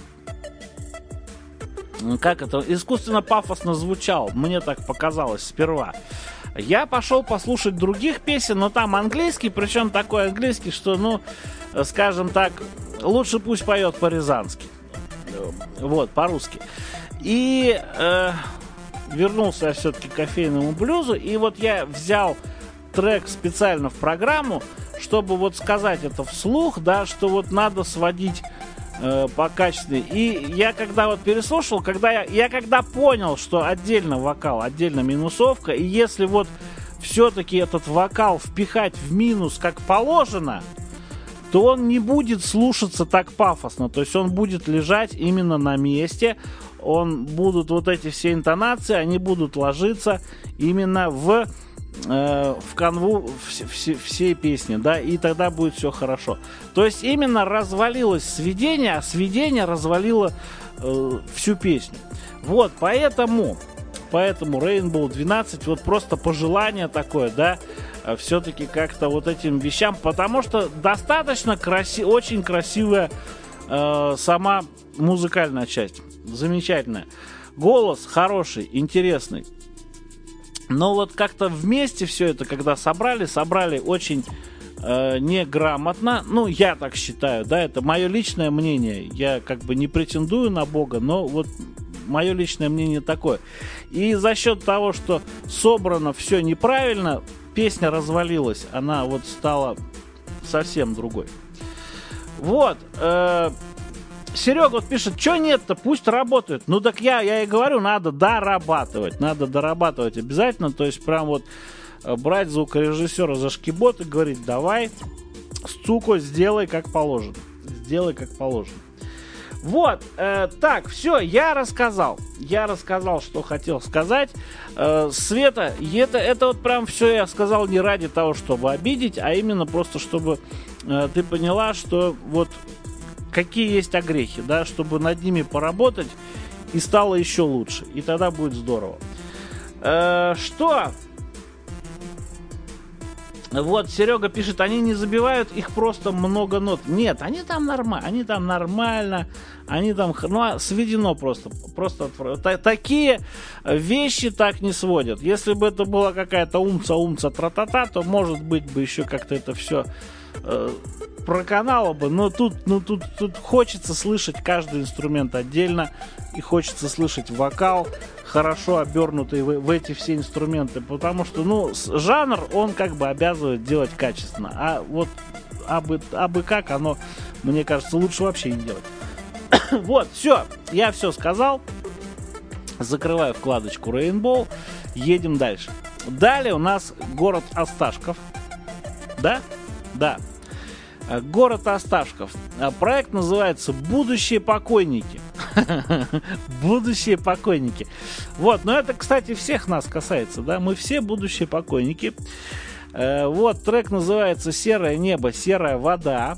как это, искусственно пафосно звучал. Мне так показалось сперва. Я пошел послушать других песен, но там английский, причем такой английский, что, ну, скажем так, лучше пусть поет по-рязански. Вот, по-русски. И э, вернулся я все-таки к кофейному блюзу, и вот я взял трек специально в программу, чтобы вот сказать это вслух, да, что вот надо сводить э, по качественной. И я когда вот переслушал, когда я, я когда понял, что отдельно вокал, отдельно минусовка, и если вот все-таки этот вокал впихать в минус как положено, то он не будет слушаться так пафосно, то есть он будет лежать именно на месте, он будут вот эти все интонации, они будут ложиться именно в в канву вс- вс- всей песни, да, и тогда будет все хорошо. То есть именно развалилось сведение, а сведение развалило э, всю песню. Вот, поэтому, поэтому Rainbow двенадцать, вот просто пожелание такое, да, все-таки как-то вот этим вещам, потому что достаточно краси- очень красивая э, сама музыкальная часть, замечательная. Голос хороший, интересный. Но вот как-то вместе все это, когда собрали, собрали очень э, неграмотно. Ну, я так считаю, да, это мое личное мнение. Я как бы не претендую на Бога, но вот мое личное мнение такое. И за счет того, что собрано все неправильно, песня развалилась. Она вот стала совсем другой. Вот. Э, Серега вот пишет, что нет-то, пусть работают. Ну так я, я и говорю, надо дорабатывать, надо дорабатывать обязательно. То есть прям вот брать звукорежиссера за шкибот и говорить, давай, сука, сделай как положено. Сделай как положено. Вот, э, так, все, я рассказал. Я рассказал, что хотел сказать. Э, Света, это, это вот прям все я сказал не ради того, чтобы обидеть, а именно просто, чтобы э, ты поняла, что вот какие есть огрехи, да, чтобы над ними поработать и стало еще лучше. И тогда будет здорово. Э, что? Вот, Серега пишет, они не забивают, их просто много нот. Нет, они там нормально, они там нормально, они там, ну, сведено просто. Просто та, такие вещи так не сводят. Если бы это была какая-то умца-умца тра-та-та, то, может быть, бы еще как-то это все э, проканало бы. Но тут, ну, тут, тут хочется слышать каждый инструмент отдельно, и хочется слышать вокал, хорошо обернутый в, в эти все инструменты, потому что, ну, жанр, он как бы обязывает делать качественно, а вот абы, абы как оно, мне кажется, лучше вообще не делать. Вот, все, я все сказал, закрываю вкладочку Rainbow, едем дальше. Далее у нас город Осташков, да? Да. Город Осташков. Проект называется «Будущие покойники». Будущие покойники. Вот, но это, кстати, всех нас касается, да? Мы все будущие покойники. Вот, трек называется «Серое небо, серая вода».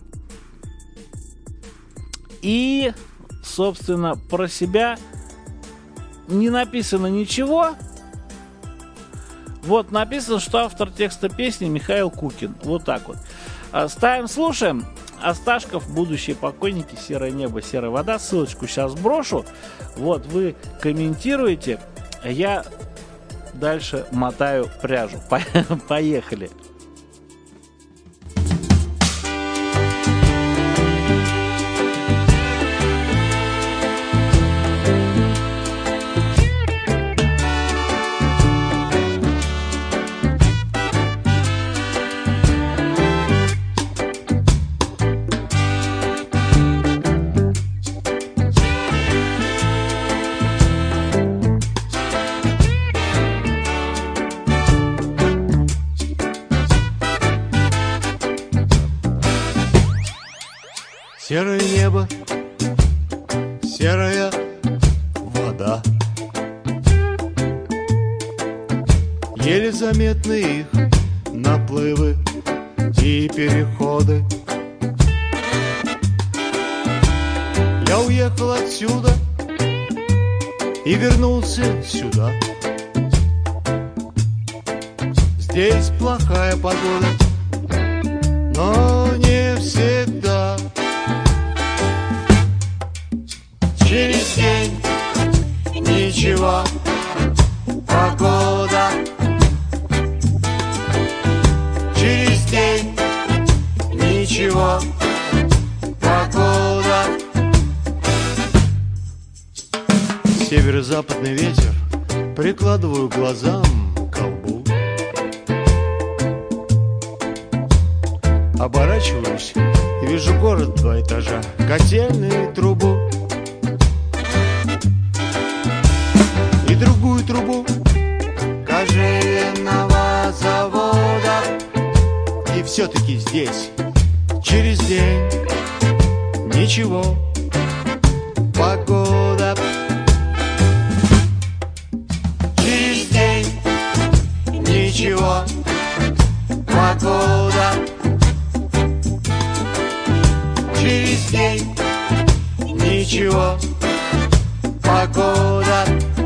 И, собственно, про себя не написано ничего. Вот, написано, что автор текста песни Михаил Кукин. Вот так вот. Ставим, слушаем. Осташков, будущие покойники, серое небо, серая вода. Ссылочку сейчас брошу. Вот, вы комментируете. Я дальше мотаю пряжу. Поехали. Серое небо, серая вода, еле заметны их наплывы и переходы. Я уехал отсюда и вернулся сюда. Здесь плохая погода, но не всегда. Через день ничего, погода. Через день ничего, погода. Северо-западный ветер, прикладываю к глазам колбу. Оборачиваюсь и вижу город два этажа, котельную трубу. Другую трубу кожевенного завода. И все-таки здесь через день ничего, погода. Через день ничего, погода. Через день ничего, погода.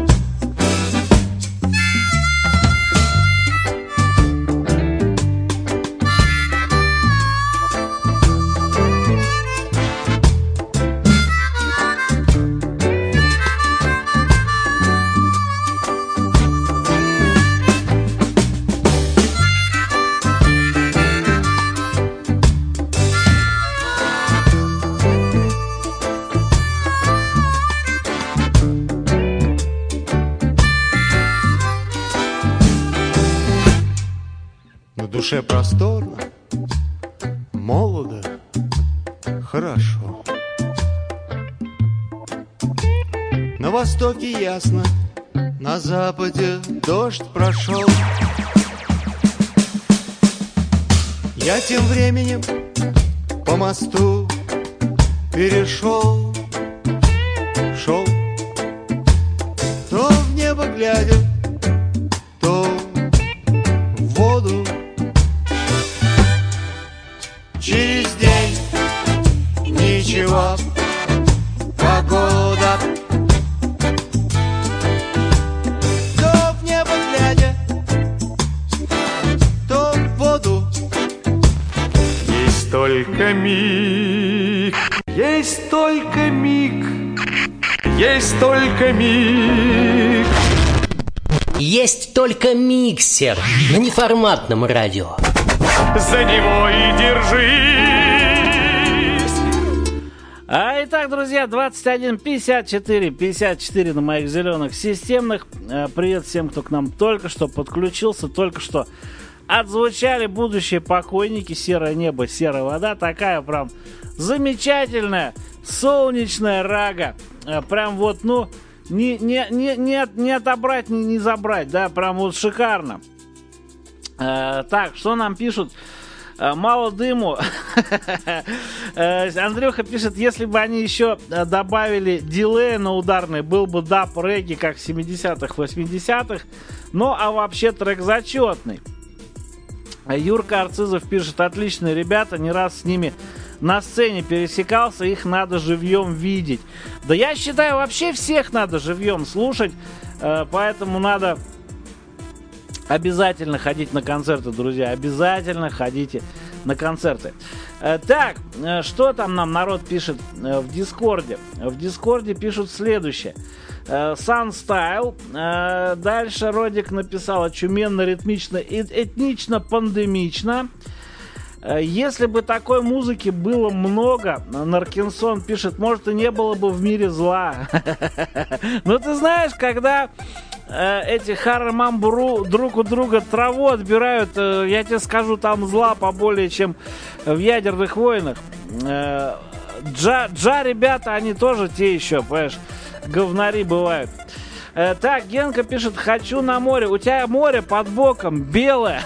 В душе просторно, молодо, хорошо. востоке ясно, на западе дождь прошел. Я тем временем по мосту перешел, шел, то в небо глядя, то в воду. Через день ничего, погода. То в небо глядя, то в воду. Есть только миг, есть только миг, есть только миг. Есть только миксер на неформатном радио. За него и держись. А, итак, друзья, двадцать один пятьдесят четыре пятьдесят четыре на моих зеленых системных. Привет всем, кто к нам только что подключился, только что отзвучали будущие покойники. Серое небо, серая вода. Такая прям замечательная солнечная рага. Прям вот, ну, не, не, не, не, не отобрать, не, не забрать, да, прям вот шикарно. А, так, что нам пишут? Мало дыму. Андрюха пишет, если бы они еще добавили дилей на ударный, был бы даб регги, как в семидесятых, восьмидесятых. Ну, а вообще трек зачетный. Юрка Арцизов пишет, отличные ребята, не раз с ними на сцене пересекался, их надо живьем видеть. Да я считаю, вообще всех надо живьем слушать, поэтому надо обязательно ходить на концерты, друзья, обязательно ходите на концерты. Так, что там нам народ пишет в Дискорде? В Дискорде пишут следующее. Sunstyle. Дальше Родик написал очуменно, ритмично, этнично, пандемично. Если бы такой музыки было много, Наркинсон пишет, может и не было бы в мире зла. Но ты знаешь, когда эти Харамамбуру друг у друга траву отбирают, я тебе скажу, там зла поболее, чем в ядерных войнах. Джа, Джа, ребята, они тоже те еще, понимаешь, говнари бывают. Так, Генка пишет, хочу на море. У тебя море под боком белое.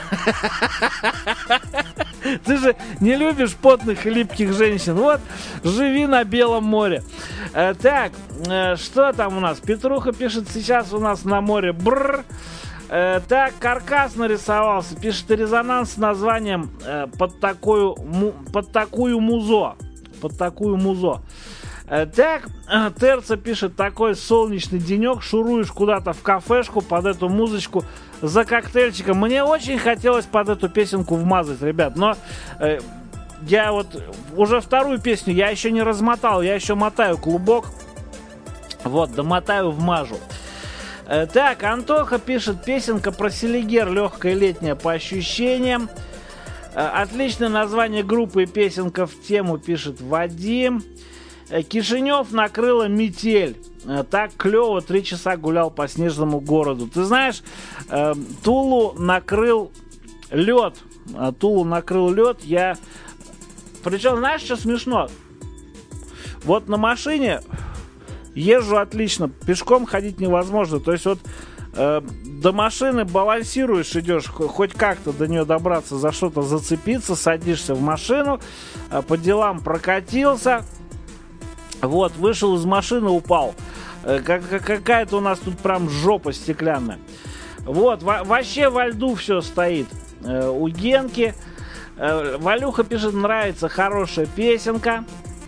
Ты же не любишь потных и липких женщин. Вот, живи на белом море. Так, что там у нас? Петруха пишет, сейчас у нас на море бррр. Так, каркас нарисовался. Пишет, резонанс с названием под такую, под такую музо. Под такую музо. Так, Терца пишет, такой солнечный денек, шуруешь куда-то в кафешку под эту музычку за коктейльчиком. Мне очень хотелось под эту песенку вмазать, ребят, но э, я вот уже вторую песню я еще не размотал, я еще мотаю клубок. Вот, домотаю, вмажу. Э, так, Антоха пишет, песенка про Селигер, легкая летняя по ощущениям. Э, отличное название группы и песенка в тему, пишет Вадим. Кишинев накрыла метель. Так клево, три часа гулял по снежному городу. Ты знаешь, э, Тулу накрыл лед. Тулу накрыл лед. Я... Причем, знаешь, что смешно? Вот на машине езжу отлично. Пешком ходить невозможно. То есть вот э, до машины балансируешь, идешь, хоть как-то до нее добраться, за что-то зацепиться, садишься в машину, э, по делам прокатился. Вот, вышел из машины, упал. Как, какая-то у нас тут прям жопа стеклянная. Вот, во, вообще во льду все стоит. Э, у Генки. Э, Валюха пишет, нравится, хорошая песенка.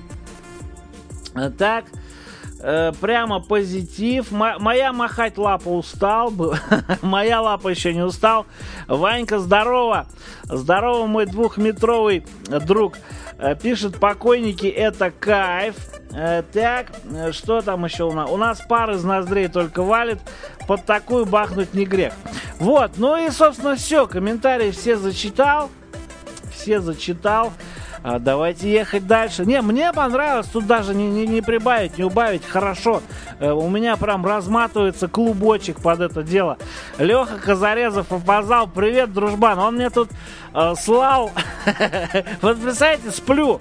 Э, так, э, прямо позитив. М- моя махать лапа устал. Моя лапа еще не устал. Ванька, здорово. Здорово, мой двухметровый друг. Э, пишет, покойники, это кайф. Э, так, что там еще у нас? У нас пар из ноздрей только валит. Под такую бахнуть не грех. Вот, ну и, собственно, все. Комментарии все зачитал. Все зачитал. А, давайте ехать дальше. Не, мне понравилось. Тут даже не, не, не прибавить, не убавить. Хорошо. Э, у меня прям разматывается клубочек под это дело. Леха Казарезов опоздал. Привет, дружбан. Он мне тут э, слал. Вот представляете, сплю.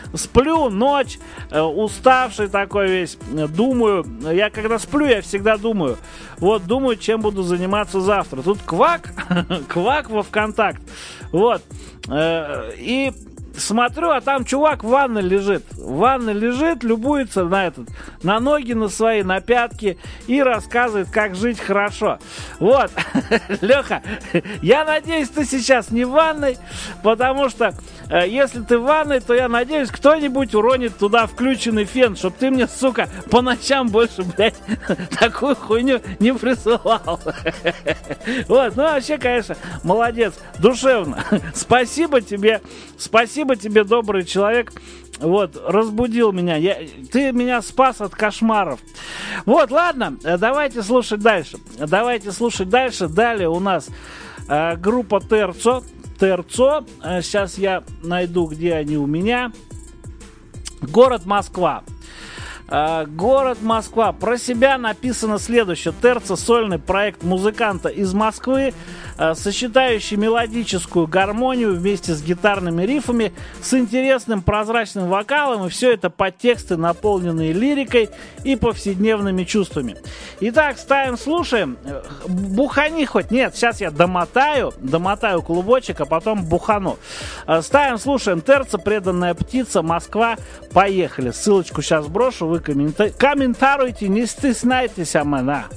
сплю, ночь, э, уставший такой весь, думаю, я когда сплю, я всегда думаю, вот, думаю, чем буду заниматься завтра. Тут квак, квак во ВКонтакт, вот, э, и смотрю, а там чувак в ванной лежит. В ванной лежит, любуется на этот, на ноги на свои, на пятки и рассказывает, как жить хорошо. Вот, Леха, я надеюсь, ты сейчас не в ванной, потому что э, если ты в ванной, то я надеюсь, кто-нибудь уронит туда включенный фен, чтобы ты мне, сука, по ночам больше, блядь, такую хуйню не присылал. Вот, ну вообще, конечно, молодец, душевно. Спасибо тебе, спасибо тебе, добрый человек. Вот, разбудил меня. Я, ты меня спас от кошмаров. Вот, ладно, давайте слушать дальше. Давайте слушать дальше. Далее у нас э, группа Терцо. Терцо. Э, сейчас я найду, где они у меня. Город Москва. Uh, город Москва. Про себя написано следующее. Терцо — сольный проект музыканта из Москвы, uh, сочетающий мелодическую гармонию вместе с гитарными рифами, с интересным прозрачным вокалом, и все это под тексты, наполненные лирикой и повседневными чувствами. Итак, ставим, слушаем. Бухани хоть. Нет, сейчас я домотаю, домотаю клубочек, а потом бухану. Uh, ставим, слушаем. Терцо, преданная птица, Москва. Поехали. Ссылочку сейчас брошу. Вы коммента... комментируйте, не стесняйтесь, амена.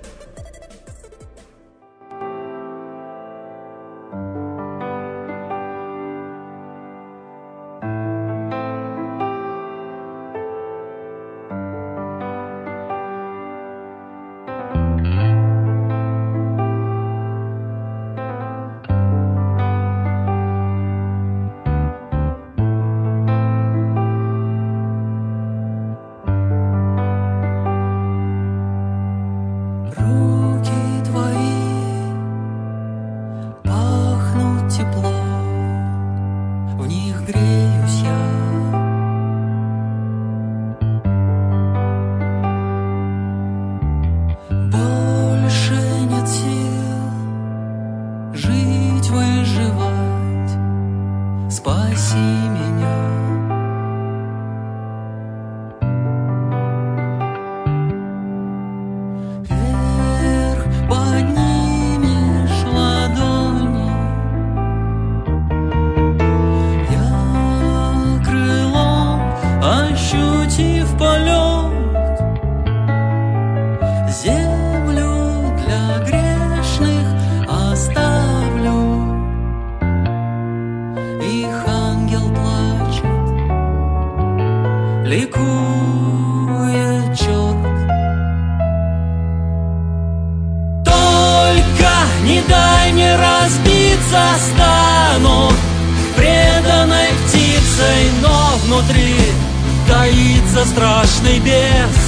Стану преданной птицей, но внутри таится страшный бес.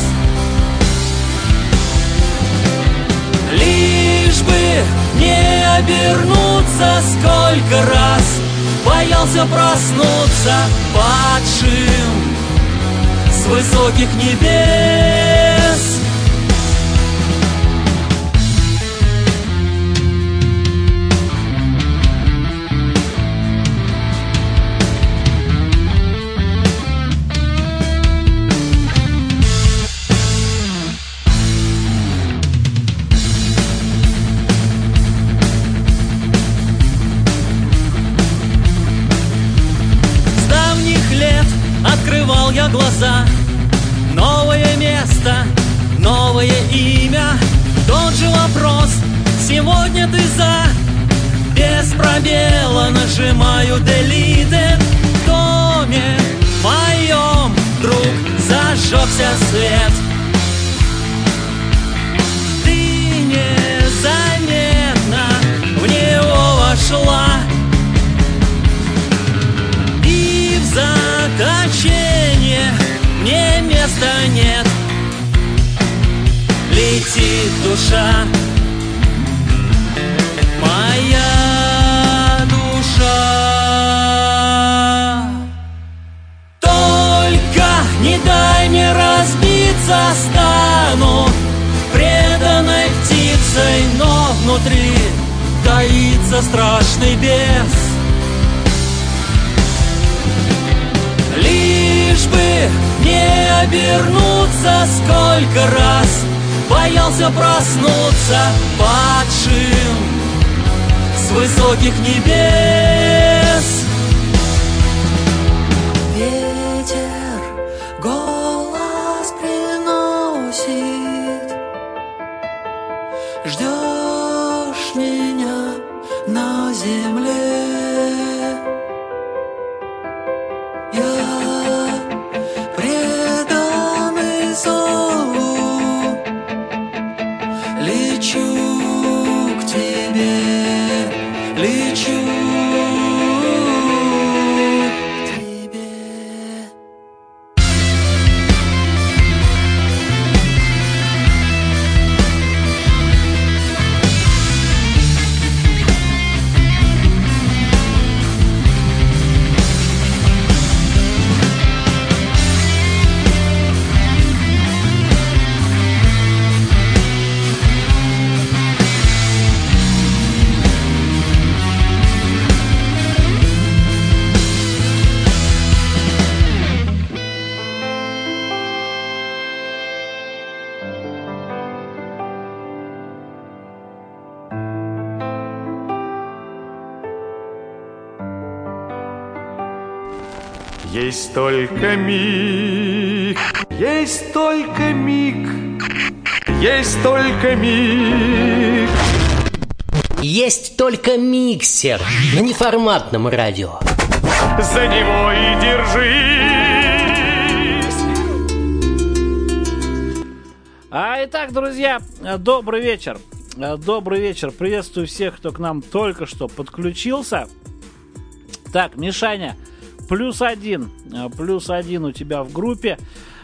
Лишь бы не обернуться, сколько раз боялся проснуться падшим с высоких небес. Открывал я глаза, новое место, новое имя, тот же вопрос, сегодня ты за. Без пробела нажимаю delete. В доме моем вдруг зажегся свет. Ты незаметно в него вошла, и в заточение мне места нет. Летит душа, моя душа. Только не дай мне разбиться, стану преданной птицей, но внутри таится страшный бес. Ли не обернуться, сколько раз боялся проснуться падшим с высоких небес. Ветер голос приносит, ждешь меня на земле. Я преданный зову, лечу к тебе, лечу к тебе. Есть только миг, есть только миг, есть только миг. Есть только миксер на неформатном радио. За него и держись. А итак, друзья, добрый вечер. Добрый вечер. Приветствую всех, кто к нам только что подключился. Так, Мишаня, плюс один. Плюс один у тебя в группе.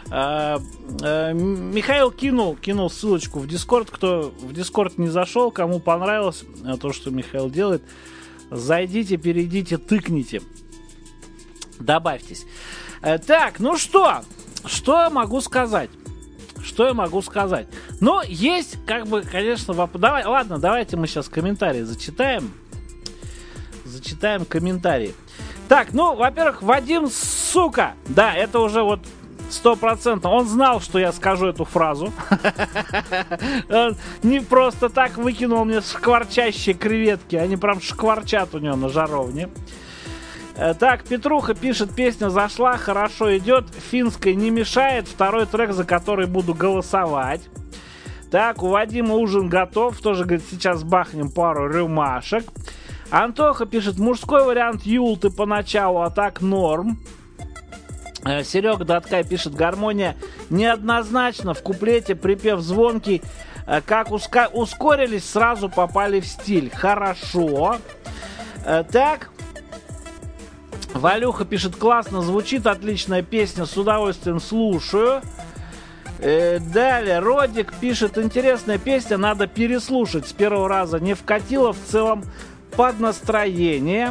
Михаил кинул, кинул ссылочку в Дискорд. Кто в Дискорд не зашел, кому понравилось то, что Михаил делает, зайдите, перейдите, тыкните. Добавьтесь. Так, ну что? Что могу сказать? Что я могу сказать? Ну, есть, как бы, конечно, вопрос. Давай, ладно, давайте мы сейчас комментарии зачитаем. Зачитаем комментарии. Так, ну, во-первых, Вадим, сука. Да, это уже вот сто процентов. Он знал, что я скажу эту фразу. Он не просто так выкинул мне шкварчащие креветки. Они прям шкварчат у него на жаровне. Так, Петруха пишет, песня зашла, хорошо идет, финской не мешает, второй трек, за который буду голосовать. Так, у Вадима ужин готов, тоже, говорит, сейчас бахнем пару рюмашек. Антоха пишет, мужской вариант юлты поначалу, а так норм. Серега Даткай пишет, гармония неоднозначно, в куплете припев звонкий, как уска- ускорились, сразу попали в стиль. Хорошо. Так, Валюха пишет, классно звучит, отличная песня, с удовольствием слушаю. Э, далее, Родик пишет, интересная песня, надо переслушать с первого раза, не вкатило в целом под настроение.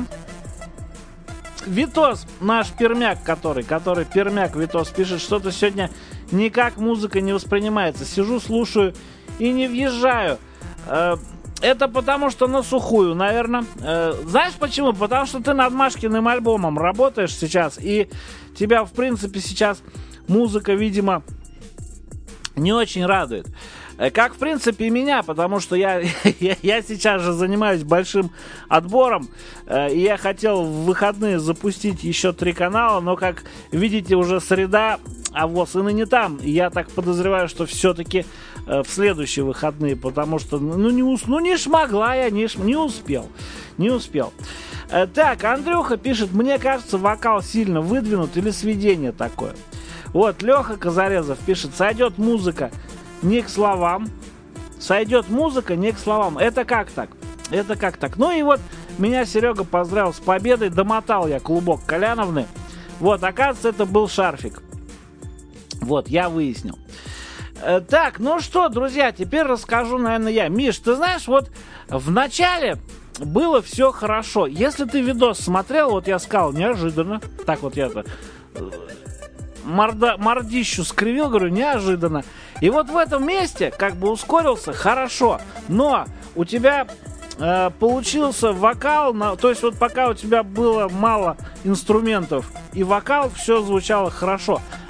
Витос, наш пермяк, который, который пермяк Витос пишет, что-то сегодня никак музыка не воспринимается, сижу, слушаю и не въезжаю. Э, Это потому, что на сухую, наверное. Э, знаешь почему? Потому что ты над Машкиным альбомом работаешь сейчас, и тебя, в принципе, сейчас музыка, видимо, не очень радует. Э, как, в принципе, и меня, потому что я, я, я сейчас же занимаюсь большим отбором, э, и я хотел в выходные запустить еще три канала, но, как видите, уже среда, а ВОЗ и ныне там. И я так подозреваю, что все-таки э, в следующие выходные, потому что, ну, не, ус, ну, не смогла я, не, не успел. Не успел. Э, так, Андрюха пишет, мне кажется, вокал сильно выдвинут или сведение такое. Вот, Леха Казарезов пишет, сойдет музыка не к словам. Сойдет музыка не к словам. Это как так? Это как так? Ну и вот меня Серега поздравил с победой. Домотал я клубок Коляновны. Вот, оказывается, это был шарфик. Вот, я выяснил. Э, так, ну что, друзья, теперь расскажу, наверное, я. Миш, ты знаешь, вот в начале было все хорошо. Если ты видос смотрел, вот я сказал, неожиданно. Так вот я-то морда, мордищу скривил, говорю, неожиданно. И вот в этом месте как бы ускорился хорошо. Но у тебя э, получился вокал, на, то есть вот пока у тебя было мало инструментов и вокал, все звучало хорошо.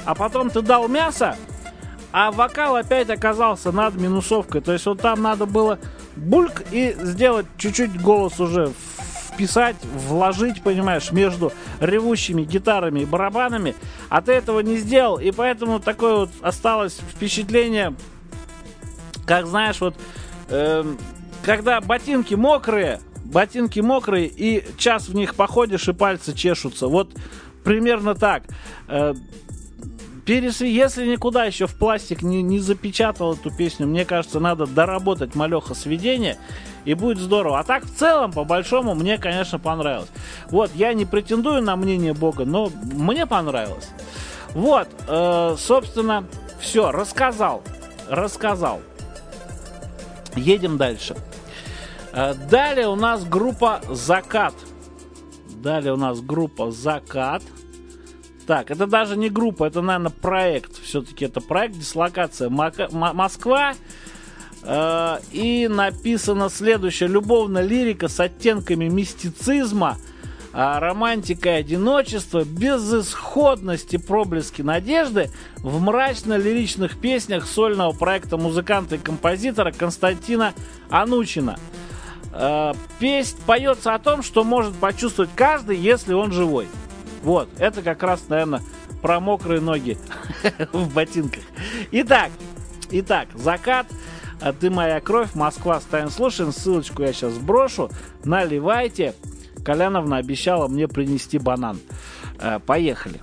а потом ты дал мясо, а вокал опять оказался над минусовкой. То есть вот там надо было бульк и сделать чуть-чуть голос уже вписать, вложить, понимаешь, между ревущими гитарами и барабанами. А ты этого не сделал, и поэтому такое вот осталось впечатление, как знаешь, вот э, когда ботинки мокрые, ботинки мокрые, и час в них походишь, и пальцы чешутся. Вот примерно так. Э, Пересви... Если никуда еще в пластик не, не запечатал эту песню, мне кажется, надо доработать, малеха, сведение, и будет здорово. А так, в целом, по большому, мне, конечно, понравилось. Вот, я не претендую на мнение Бога, но мне понравилось. Вот, э, собственно, все, рассказал. Рассказал. Едем дальше. Э, далее у нас группа «Закат». Далее у нас группа «Закат». Так, это даже не группа, это, наверное, проект. Все-таки это проект, дислокация Мака- М- Москва. Э- и написано следующее. Любовная лирика с оттенками мистицизма, э- романтика и одиночества, безысходности, проблески надежды в мрачно-лиричных песнях сольного проекта музыканта и композитора Константина Анучина. Э- песня поется о том, что может почувствовать каждый, если он живой. Вот, это как раз, наверное, про мокрые ноги в ботинках. Итак, итак, «Закат», «Ты моя кровь», Москва, ставим, слушаем. Ссылочку я сейчас сброшу. Наливайте. Коляновна обещала мне принести банан. Поехали.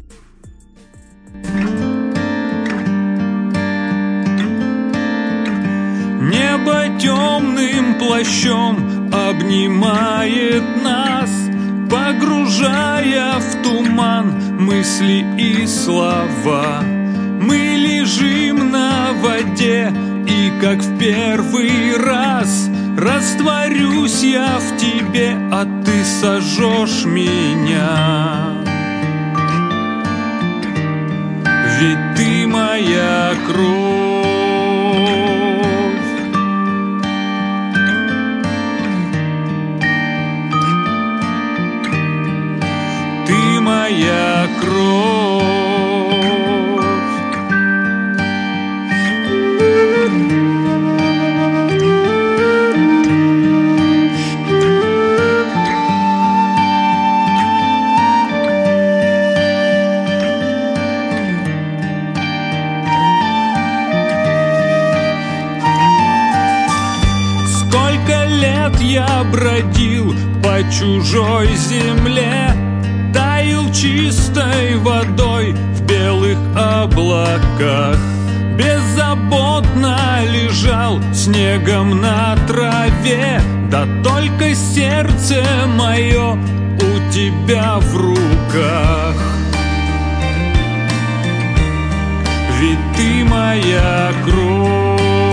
Небо темным плащом обнимает нас, погружая в туман мысли и слова. Мы лежим на воде, и как в первый раз растворюсь я в тебе, а ты сожжешь меня. Ведь ты моя кровь. Моя кровь. Сколько лет я бродил по чужой земле, таял чистой водой в белых облаках, беззаботно лежал снегом на траве. Да только сердце мое у тебя в руках. Ведь ты моя кровь.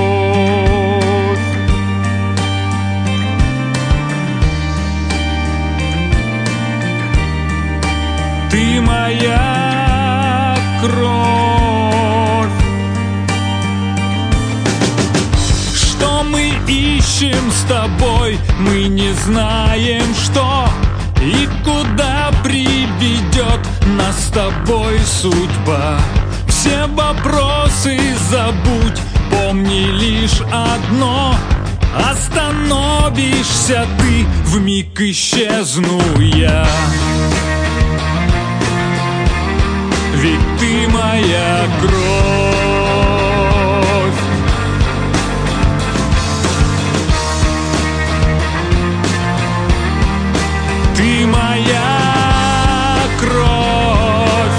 Ты моя кровь. Что мы ищем с тобой, мы не знаем, что и куда приведет нас с тобой судьба. Все вопросы забудь, помни лишь одно: остановишься ты, вмиг исчезну я. Ведь ты моя кровь. Ты моя кровь.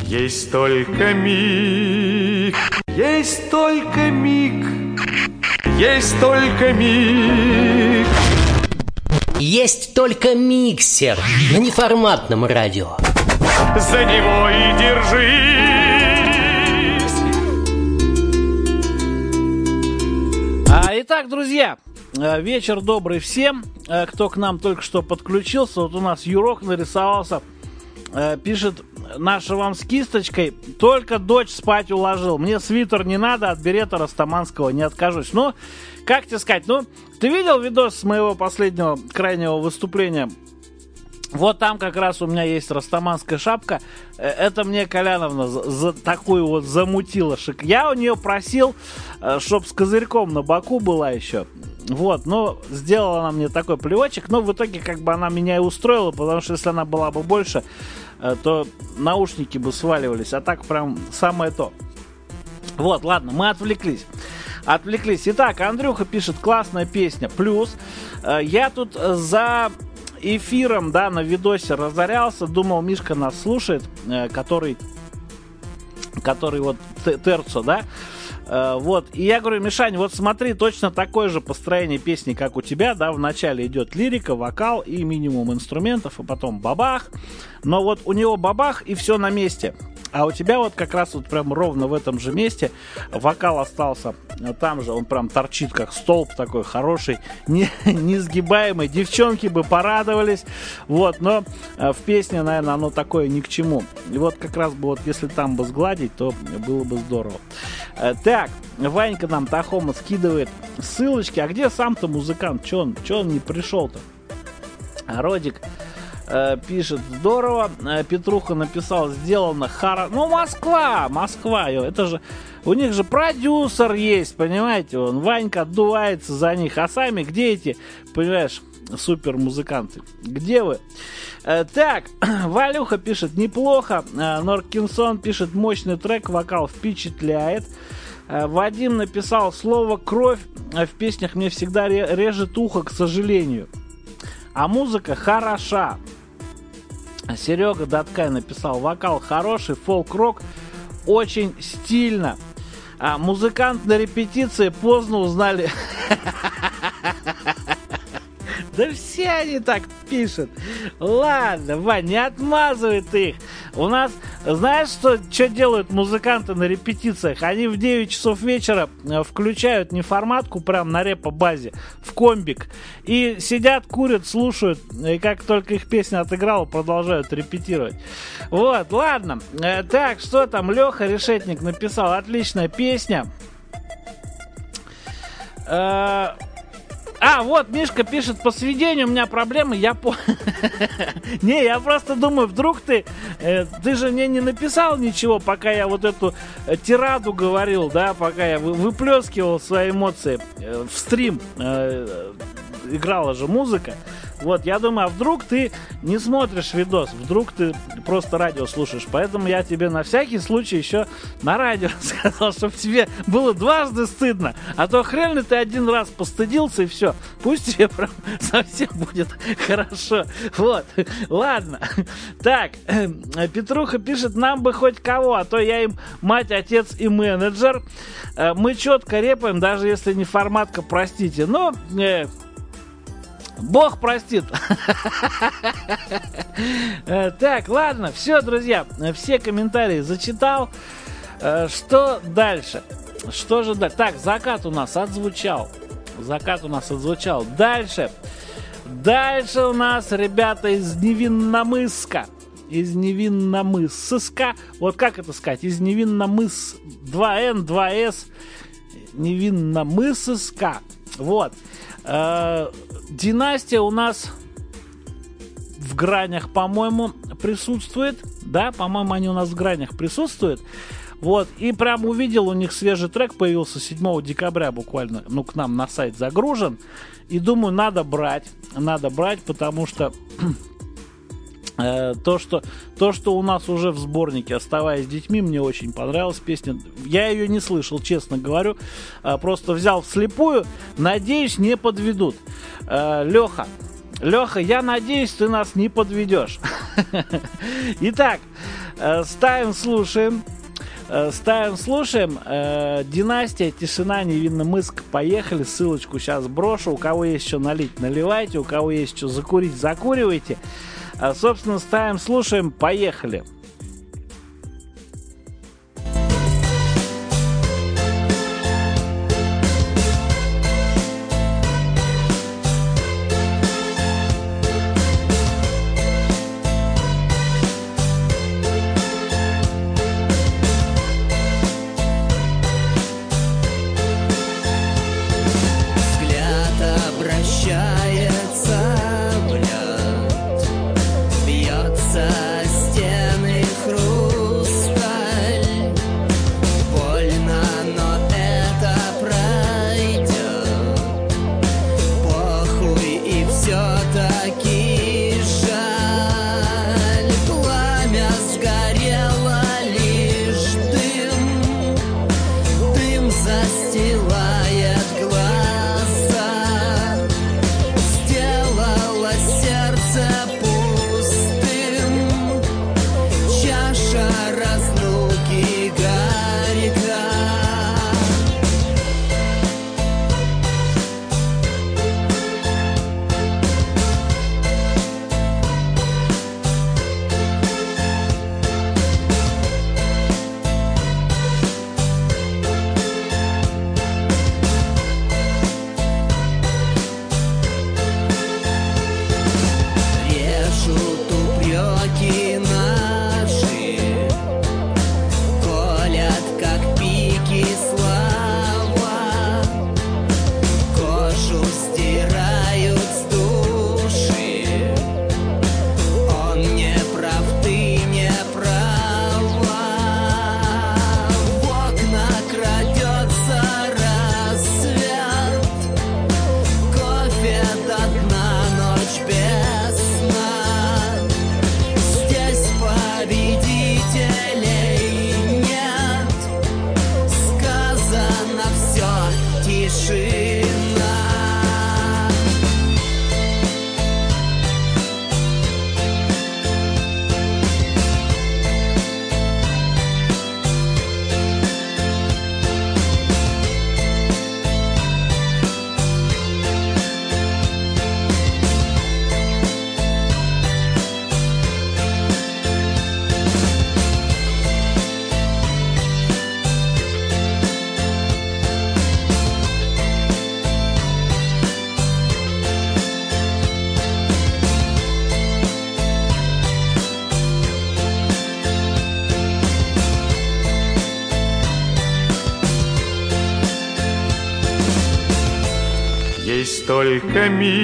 Есть только миг, есть только миг, есть только миг. Есть только миксер на неформатном радио. За него и держись. А, итак, друзья, вечер добрый всем, кто к нам только что подключился. Вот у нас Юрок нарисовался, пишет: наша вам с кисточкой, только дочь спать уложил. Мне свитер не надо, от берета растаманского не откажусь. Ну, как тебе сказать, ну, ты видел видос с моего последнего крайнего выступления? Вот там как раз у меня есть растаманская шапка. Это мне Коляновна за, за такую вот замутила. Я у нее просил, чтоб с козырьком на боку была еще. Вот, но сделала она мне такой плевочек. Но в итоге как бы она меня и устроила, потому что если она была бы больше, то наушники бы сваливались. А так прям самое то. Вот, ладно, мы отвлеклись. Отвлеклись. Итак, Андрюха пишет: классная песня. Плюс я тут за эфиром, да, на видосе разорялся. Думал, Мишка нас слушает, который, который вот Терцо, да. Вот, и я говорю: Мишань, вот смотри, точно такое же построение песни, как у тебя, да, вначале идет лирика, вокал и минимум инструментов, а потом бабах, но вот у него бабах и все на месте, а у тебя вот как раз вот прям ровно в этом же месте вокал остался там же, он прям торчит как столб такой хороший, не, несгибаемый, девчонки бы порадовались, вот, но в песне, наверное, оно такое ни к чему, и вот как раз бы вот если там бы сгладить, то было бы здорово. Так, Ванька нам Тахома скидывает ссылочки. А где сам-то музыкант? Че он, че он не пришел-то? Родик э, пишет: здорово. э, Петруха написал: сделано хара. Ну, Москва, Москва. Это же, у них же продюсер есть, понимаете? Он, Ванька отдувается за них. А сами где эти, понимаешь, супер музыканты? Где вы? Э, так, Валюха пишет: неплохо. э, Норкинсон пишет: мощный трек, вокал впечатляет. э, Вадим написал: слово «кровь» в песнях мне всегда режет ухо, к сожалению. А музыка хороша. Серега Даткай написал: вокал хороший, фолк-рок, очень стильно. А музыкант на репетиции поздно узнали. Да все они так пишут. Ладно, Вань, не отмазывай ты их. У нас, знаешь, что, что делают музыканты на репетициях? Они в девять часов вечера включают неформатку прям на репо-базе, в комбик. И сидят, курят, слушают. И как только их песня отыграла, продолжают репетировать. Вот, ладно. Так, что там? Леха Решетник написал: отличная песня. А, вот Мишка пишет: по сведению у меня проблемы, я по... Не, я просто думаю, вдруг ты... Э, ты же мне не написал ничего, пока я вот эту э, тираду говорил, да, пока я вы, выплескивал свои эмоции э, в стрим. Э, играла же музыка. Вот, я думаю, а вдруг ты не смотришь видос, вдруг ты просто радио слушаешь. Поэтому я тебе на всякий случай еще на радио сказал, чтобы тебе было дважды стыдно. А то хрен ли ты один раз постыдился и все. Пусть тебе прям совсем будет хорошо. Вот, ладно. Так, Петруха пишет: нам бы хоть кого, а то я им мать, отец и менеджер. Мы четко репаем, даже если не форматка, простите. Но... Э, Бог простит. Так, ладно, все, друзья, все комментарии зачитал. Что дальше? Что же дальше? Так, закат у нас отзвучал. Закат у нас отзвучал. Дальше. Дальше у нас ребята из Невинномысска. Из Невинномысска. Вот как это сказать? Из Невинномыс. два эн, два эс. Невинномысска. Вот. Династия у нас в гранях, по-моему, присутствует. Да, по-моему, они у нас в гранях присутствуют. Вот, и прям увидел, у них свежий трек появился седьмого декабря буквально, ну, к нам на сайт загружен. И думаю, надо брать, надо брать, потому что э, то, что то, что у нас уже в сборнике «Оставаясь с детьми», мне очень понравилась песня. Я ее не слышал, честно говорю, э, просто взял вслепую. Надеюсь, не подведут. Э, Леха, Леха, я надеюсь, ты нас не подведешь. Итак, Э, ставим, слушаем. Э, ставим, слушаем. Э, Династия, Тишина, Невинномысск. Поехали. Ссылочку сейчас брошу. У кого есть что налить, наливайте. У кого есть что закурить, закуривайте. Э, собственно, ставим, слушаем. Поехали. Есть только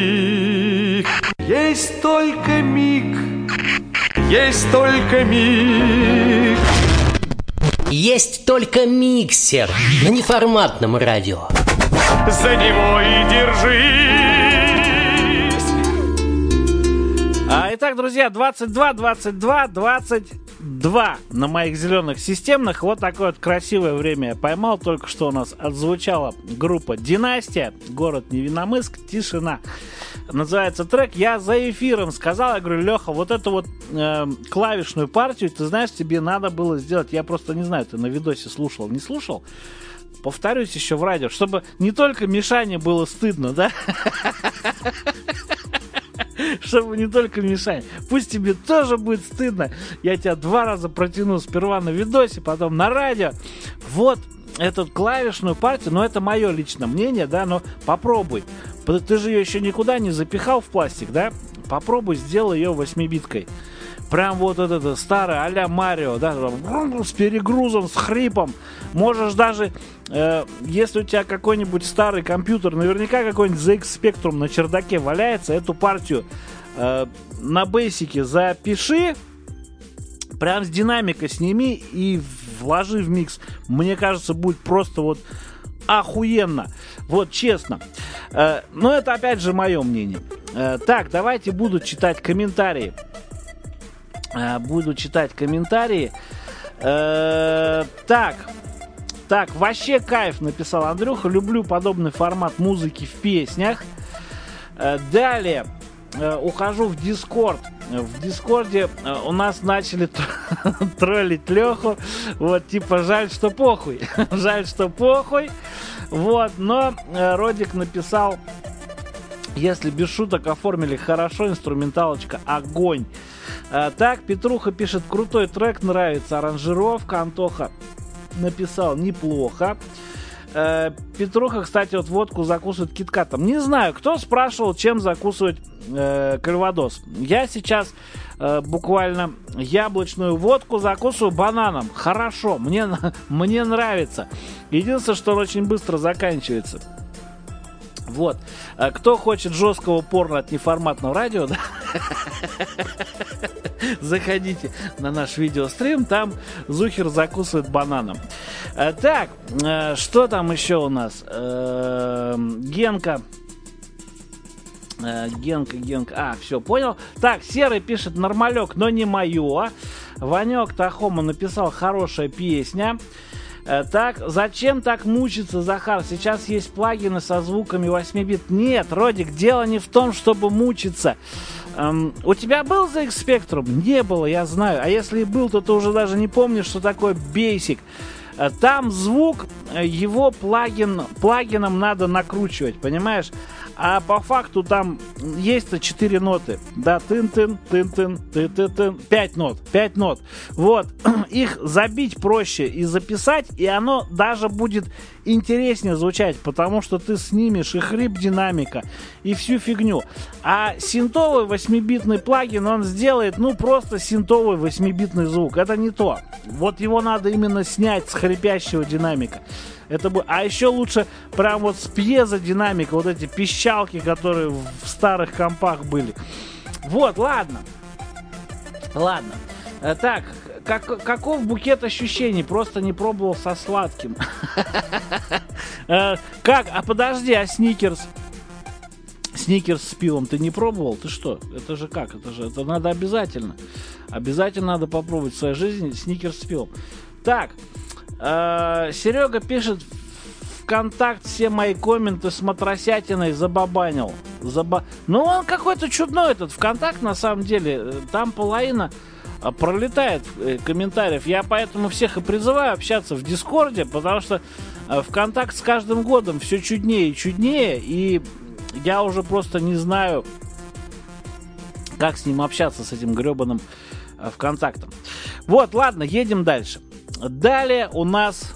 миг, есть только миг, есть только миг. Есть только миксер на неформатном радио. За него и держись. А, итак, друзья, двадцать два, двадцать два, двадцать два на моих зеленых системных. Вот такое вот красивое время я поймал. Только что у нас отзвучала группа «Династия», город Невинномысск, «Тишина». Называется трек. Я за эфиром сказал, я говорю: Леха, вот эту вот э, клавишную партию, ты знаешь, тебе надо было сделать. Я просто не знаю, ты на видосе слушал, не слушал? Повторюсь еще в радио, чтобы не только Мишане было стыдно, да? Чтобы не только Мишане. Пусть тебе тоже будет стыдно. Я тебя два раза протяну. Сперва на видосе, потом на радио. Вот эту клавишную партию. Но это мое личное мнение, да, но попробуй. Ты же ее еще никуда не запихал в пластик, да? Попробуй, сделай ее восьмибиткой. Прям вот это старое а-ля Марио, да, с перегрузом, с хрипом. Можешь даже, э, если у тебя какой-нибудь старый компьютер, наверняка какой-нибудь зет икс Spectrum на чердаке валяется, эту партию э, на бейсике запиши, прям с динамика сними и вложи в микс. Мне кажется, будет просто вот охуенно. Вот честно. Э, но это опять же мое мнение. Э, так, давайте буду читать комментарии. Буду читать комментарии. Э-э- так. Так, вообще кайф, написал Андрюха. Люблю подобный формат музыки в песнях. Э-э- далее. э, ухожу в Дискорд. В Дискорде э, у нас начали троллить Леху. Вот, типа, жаль, что похуй. Жаль, что похуй. Вот, но э, Родик написал: если без шуток оформили хорошо, инструменталочка огонь. э, Так, Петруха пишет: крутой трек, нравится аранжировка. Антоха написал: неплохо. э, Петруха, кстати, вот водку закусывает киткатом. Не знаю, кто спрашивал, чем закусывать э, кальвадос. Я сейчас э, буквально яблочную водку закусываю бананом. Хорошо, мне, мне нравится. Единственное, что он очень быстро заканчивается. Вот. Кто хочет жесткого порно от неформатного радио, да? Заходите на наш видеострим, там Зухер закусывает бананом. Так, что там еще у нас? Генка. Генка, Генка. А, все, понял. Так, Серый пишет: нормалек, но не мое. Ванек Тахома написал: хорошая песня. Так, зачем так мучиться, Захар? Сейчас есть плагины со звуками восемь бит. Нет, Родик, дело не в том, чтобы мучиться. Эм, у тебя был зет икс Spectrum? Не было, я знаю. А если и был, то ты уже даже не помнишь, что такое Basic. Там звук, его плагин, плагином надо накручивать, понимаешь? А по факту там есть-то четыре ноты. Да, тын-тын, тын-тын, тын-тын, пять нот, пять нот. Вот, их забить проще и записать, и оно даже будет интереснее звучать, потому что ты снимешь и хрип динамика, и всю фигню. А синтовый восьмибитный плагин, он сделает, ну, просто синтовый восьмибитный звук. Это не то. Вот его надо именно снять с хрипящего динамика. Это бы... А еще лучше прям вот с пьезодинамика, вот эти пищалки, которые в старых компах были. Вот, ладно. Ладно. Так, как, каков букет ощущений? Просто не пробовал со сладким. Как? А подожди, а сникерс? Сникерс с пивом ты не пробовал? Ты что? Это же как? Это же это надо обязательно. Обязательно надо попробовать в своей жизни сникерс с пивом. Так. Э, Серега пишет: ВКонтакт все мои комменты с матросятиной забабанил. Заба... Ну, он какой-то чудной этот ВКонтакт, на самом деле. Там половина пролетает комментариев. Я поэтому всех и призываю общаться в Дискорде, потому что ВКонтакт с каждым годом все чуднее и чуднее, и я уже просто не знаю, как с ним общаться, с этим гребаным ВКонтактом. Вот, ладно, едем дальше. Далее у нас...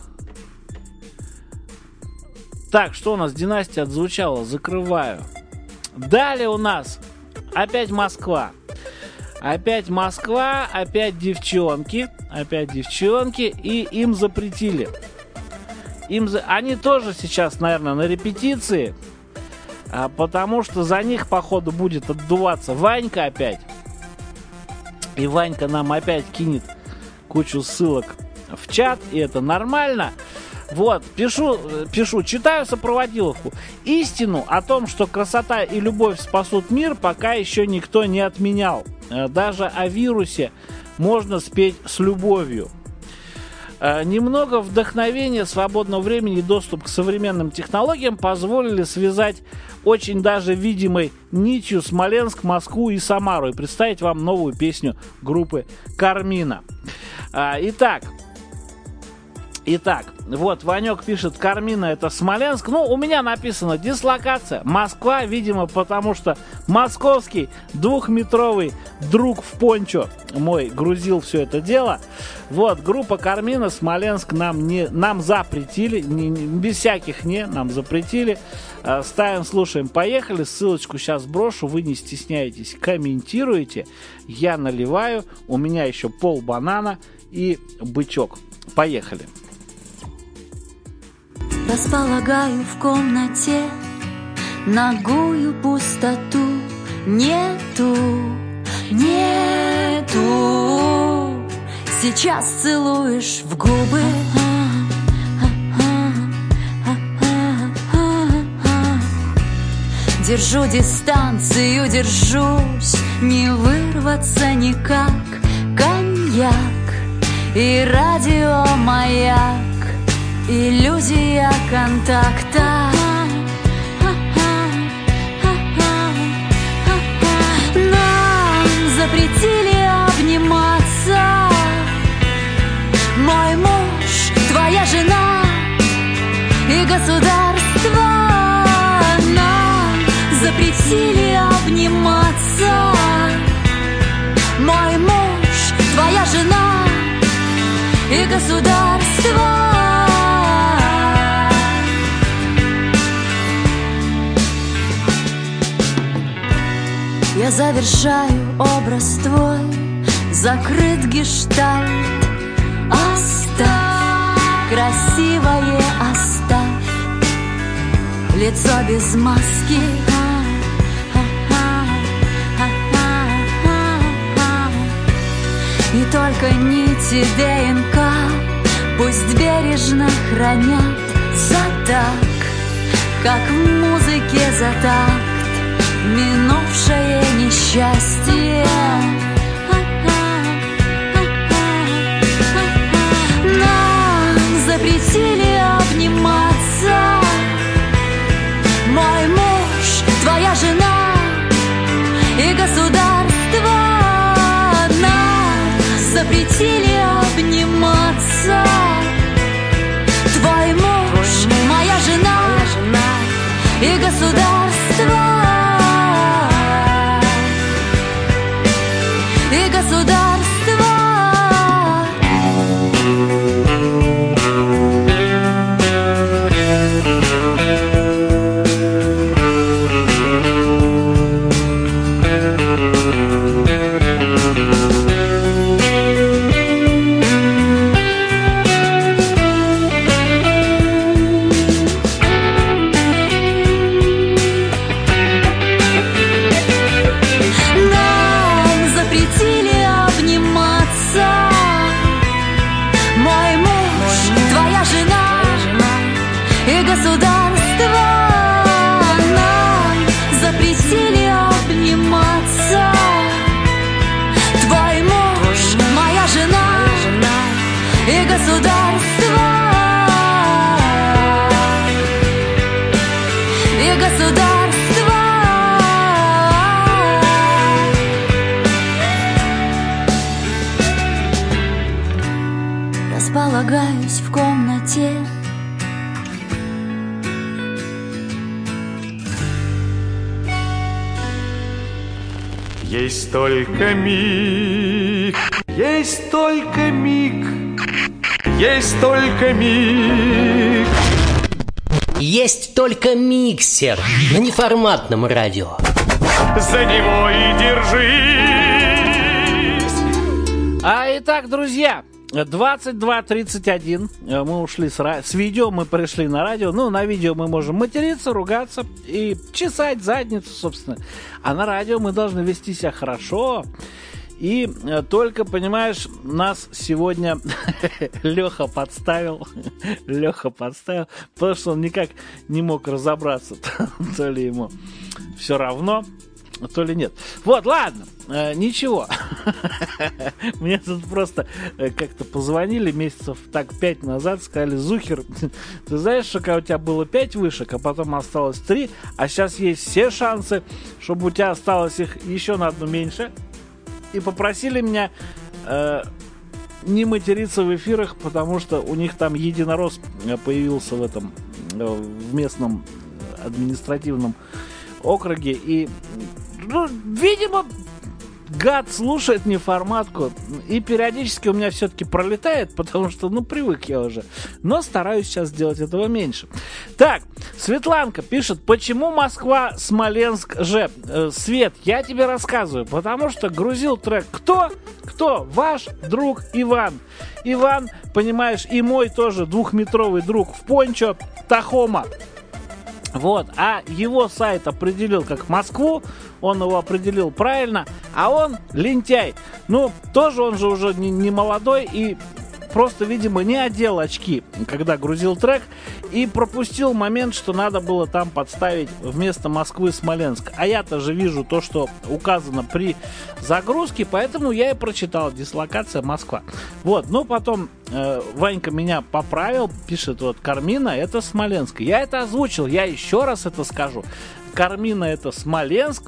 Так, что у нас? Династия отзвучала. Закрываю. Далее у нас опять Москва. Опять Москва, опять девчонки. Опять девчонки. И им запретили. Им за... Они тоже сейчас, наверное, на репетиции. А, потому что за них, походу, будет отдуваться Ванька опять. И Ванька нам опять кинет кучу ссылок в чат, и это нормально. Вот, пишу, пишу, читаю сопроводиловку. Истину о том, что красота и любовь спасут мир, пока еще никто не отменял. Даже о вирусе можно спеть с любовью. Немного вдохновения, свободного времени и доступ к современным технологиям позволили связать очень даже видимой нитью Смоленск, Москву и Самару и представить вам новую песню группы Кармина. Итак, Итак, вот Ванек пишет: Кармина это Смоленск. Ну, у меня написано дислокация Москва, видимо, потому что московский двухметровый друг в пончо мой грузил все это дело. Вот, группа Кармина, Смоленск нам, не, нам запретили, не, не, без всяких не, нам запретили. Э, ставим, слушаем, поехали. Ссылочку сейчас брошу, вы не стесняйтесь, комментируйте. Я наливаю, у меня еще пол банана и бычок. Поехали. Располагаю в комнате нагую пустоту. Нету, нету. Сейчас целуешь в губы. Держу дистанцию, держусь, не вырваться никак. Коньяк и радиомаяк. Иллюзия контакта. мой муж, твоя жена и государство. Я завершаю образ твой, закрыт гештальт. Оставь красивое, оставь лицо без маски. И только нити ДНК пусть бережно хранят за так, как в музыке за такт минувшее несчастье. Нам запретили обниматься, мой муж, твоя жена и государство. Нам запретили обниматься, твой муж, моя жена и государство. И государство. Располагаюсь в комнате, есть только миг, есть только миг, есть только миг. Есть только миксер на неформатном радио. За него и держись. А итак, друзья, двадцать два тридцать один. Мы ушли с, ра... с видео, мы пришли на радио. Ну, на видео мы можем материться, ругаться и чесать задницу, собственно. А на радио мы должны вести себя хорошо. И только, понимаешь, нас сегодня Леха подставил. Леха подставил, потому что он никак не мог разобраться, то ли ему все равно, то ли нет. Вот, ладно, э, ничего. Мне тут просто э, как-то позвонили месяцев так пять назад, сказали: Зухер, ты знаешь, что когда у тебя было пять вышек, а потом осталось три, а сейчас есть все шансы, чтобы у тебя осталось их еще на одну меньше. И попросили меня э, не материться в эфирах, потому что у них там единорос появился в этом, э, в местном административном округе. И, ну, видимо, гад слушает неформатку. И периодически у меня все-таки пролетает, потому что, ну, привык я уже. Но стараюсь сейчас сделать этого меньше. Так, Светланка пишет: почему Москва, Смоленск же? Э, Свет, я тебе рассказываю. Потому что грузил трек кто? Кто? Ваш друг Иван. Иван, понимаешь, и мой тоже двухметровый друг в пончо Тахома. Вот, а его сайт определил как Москву, он его определил правильно, а он лентяй. Ну, тоже он же уже не, не молодой и просто, видимо, не одел очки, когда грузил трек, и пропустил момент, что надо было там подставить вместо Москвы Смоленск. А я-то же вижу то, что указано при загрузке, поэтому я и прочитал: дислокация Москва. Вот, но потом э, Ванька меня поправил, пишет: вот Кармина — это Смоленск. Я это озвучил, я еще раз это скажу. Кармина — это Смоленск.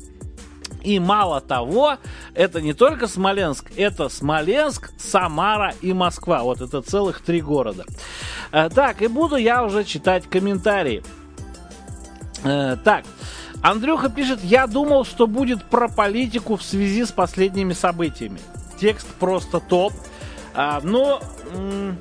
И мало того, это не только Смоленск, это Смоленск, Самара и Москва. Вот это целых три города. Э, так, и буду я уже читать комментарии. Э, так, Андрюха пишет: я думал, что будет про политику в связи с последними событиями. Текст просто топ. А, но м-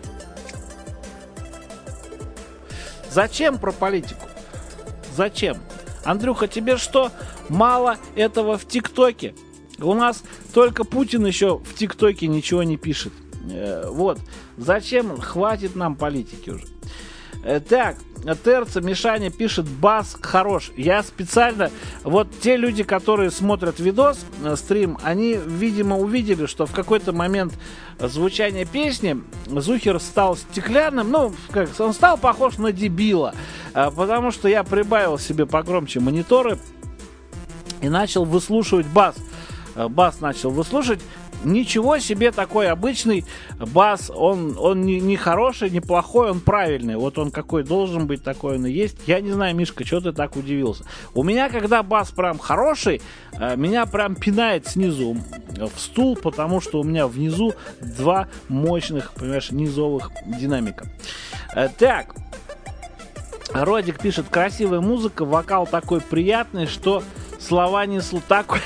зачем про политику? Зачем? Андрюха, тебе что, мало этого в ТикТоке? У нас только Путин еще в ТикТоке ничего не пишет. Э, вот. Зачем? Хватит нам политики уже. Э, так, Терца Мишаня пишет: бас хорош. Я специально... Вот те люди, которые смотрят видос, э, стрим, они, видимо, увидели, что в какой-то момент звучания песни Зухер стал стеклянным. Ну, как, он стал похож на дебила. Э, потому что я прибавил себе погромче мониторы и начал выслушивать бас. Э, бас начал выслушивать. Ничего себе, такой обычный бас, он, он не, не хороший, не плохой, он правильный. Вот он какой должен быть, такой он и есть. Я не знаю, Мишка, что ты так удивился? У меня, когда бас прям хороший, меня прям пинает снизу в стул, потому что у меня внизу два мощных, понимаешь, низовых динамика. Так, Родик пишет: красивая музыка, вокал такой приятный, что слова не слу... Такой...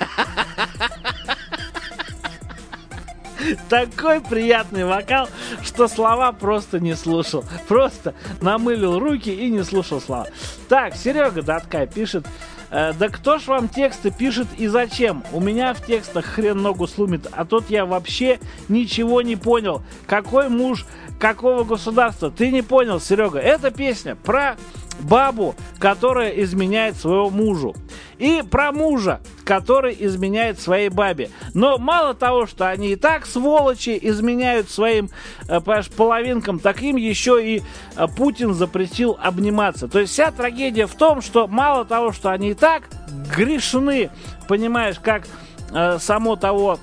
Такой приятный вокал, что слова просто не слушал. Просто намылил руки и не слушал слова. Так, Серега Даткай пишет: э, да кто ж вам тексты пишет и зачем? У меня в текстах хрен ногу сломит, а тут я вообще ничего не понял. Какой муж, какого государства? Ты не понял, Серега. Это песня про бабу, которая изменяет своего мужу. И про мужа, который изменяет своей бабе. Но мало того, что они и так сволочи изменяют своим, понимаешь, половинкам, так им еще и Путин запретил обниматься. То есть вся трагедия в том, что мало того, что они и так грешны, понимаешь, как э, само того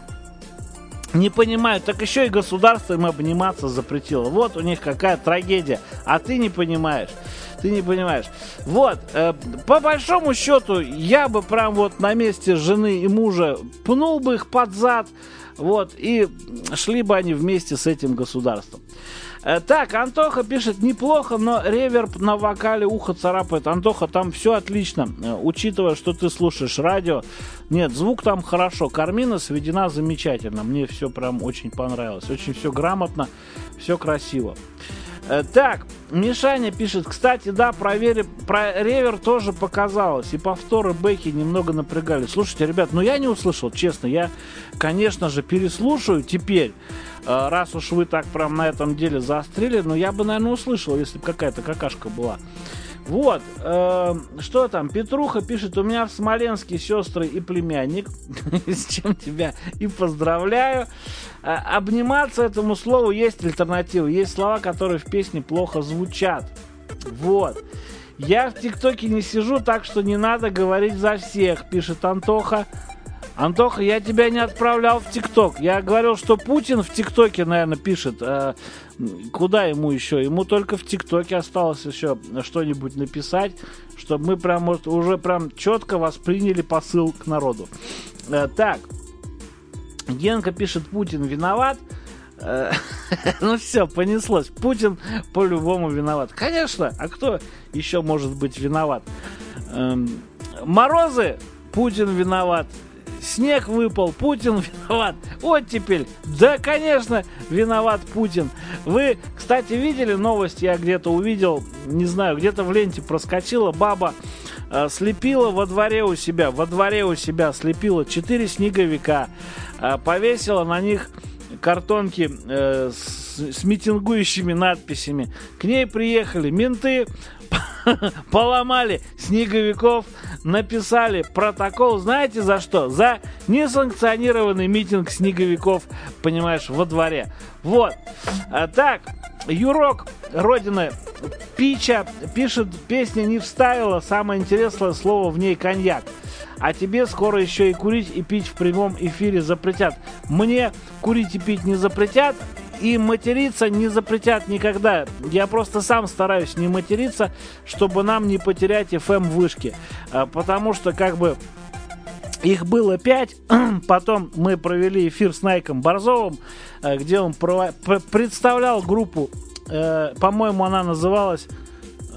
не понимают, так еще и государство им обниматься запретило. Вот у них какая трагедия, а ты не понимаешь. Ты не понимаешь. Вот, э, по большому счету, я бы прям вот на месте жены и мужа пнул бы их под зад, вот, и шли бы они вместе с этим государством. Э, так, Антоха пишет: неплохо, но реверб на вокале ухо царапает. Антоха, там все отлично, э, учитывая, что ты слушаешь радио. Нет, звук там хорошо, Кармина сведена замечательно. Мне все прям очень понравилось. Очень все грамотно, все красиво. Так, Мишаня пишет: кстати, да, про, вери, про ревер тоже показалось. И повторы бэки немного напрягали. Слушайте, ребят, ну я не услышал, честно. Я, конечно же, переслушаю теперь. Раз уж вы так прям на этом деле заострили. Но я бы, наверное, услышал, если бы какая-то какашка была. Вот, э, что там, Петруха пишет: у меня в Смоленске сестры и племянник, с чем тебя и поздравляю. Э, обниматься этому слову есть альтернатива, есть слова, которые в песне плохо звучат. Вот, я в ТикТоке не сижу, так что не надо говорить за всех, пишет Антоха. Антоха, я тебя не отправлял в ТикТок. Я говорил, что Путин в ТикТоке, наверное, пишет. Э, куда ему еще? Ему только в ТикТоке осталось еще что-нибудь написать, чтобы мы прям, может, уже прям четко восприняли посыл к народу. Э, так. Генка пишет: Путин виноват. Э, ну все, понеслось. Путин по-любому виноват. Конечно, а кто еще может быть виноват? Э, морозы? Путин виноват. Снег выпал, Путин виноват. Оттепель, да, конечно, виноват Путин. Вы, кстати, видели новость, я где-то увидел, не знаю, где-то в ленте проскочила, баба э, слепила во дворе у себя, во дворе у себя слепила четыре снеговика, э, повесила на них картонки э, с, с митингующими надписями. К ней приехали менты, поломали снеговиков, написали протокол, знаете за что? За несанкционированный митинг снеговиков, понимаешь, во дворе. Вот. А, так, Юрок, родина Пича, пишет: песня не вставила, самое интересное слово в ней коньяк. А тебе скоро еще и курить и пить в прямом эфире запретят. Мне курить и пить не запретят, и материться не запретят никогда. Я просто сам стараюсь не материться, чтобы нам не потерять эф эм-вышки. Потому что, как бы, их было пять. Потом мы провели эфир с Найком Борзовым, где он представлял группу. По-моему, она называлась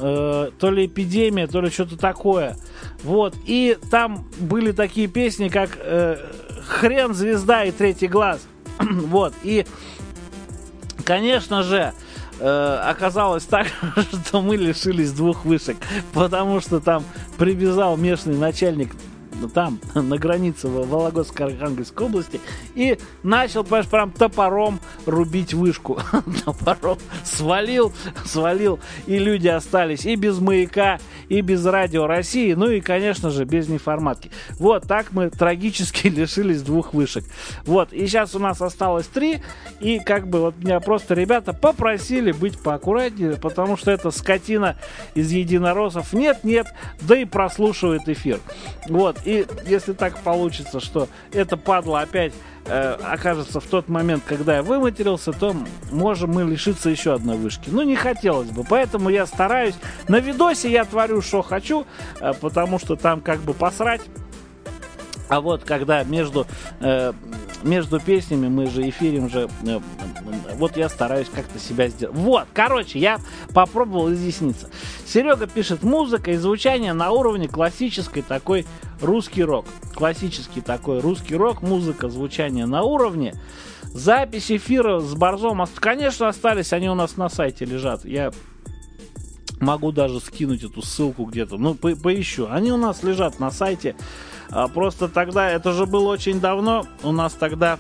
э, то ли эпидемия, то ли что-то такое. Вот, и там были такие песни, как э, «Хрен, звезда» и «Третий глаз». Вот, и, конечно же, э, оказалось так, что мы лишились двух вышек, потому что там прибежал местный начальник там, на границе Вологодской-Архангельской области, и начал, понимаешь, прям топором рубить вышку. Топором свалил, свалил, и люди остались и без маяка, и без радио России, ну и, конечно же, без неформатки. Вот так мы трагически лишились двух вышек. Вот, и сейчас у нас осталось три, и как бы вот меня просто ребята попросили быть поаккуратнее, потому что эта скотина из единороссов нет-нет, да и прослушивает эфир. Вот, и если так получится, что эта падла опять э, окажется в тот момент, когда я выматерился, то можем мы лишиться еще одной вышки. Ну, не хотелось бы, поэтому я стараюсь. На видосе я творю, что хочу, э, потому что там как бы посрать. А вот когда между, э, между песнями мы же эфирим же, э, вот я стараюсь как-то себя сделать. Вот, короче, я попробовал изъясниться. Серега пишет: музыка и звучание на уровне классической такой русский рок. Классический такой русский рок, музыка, звучание на уровне. Запись эфира с Борзом, конечно, остались, они у нас на сайте лежат. Я могу даже скинуть эту ссылку где-то, ну, по- поищу. Они у нас лежат на сайте. А просто тогда, это же было очень давно, у нас тогда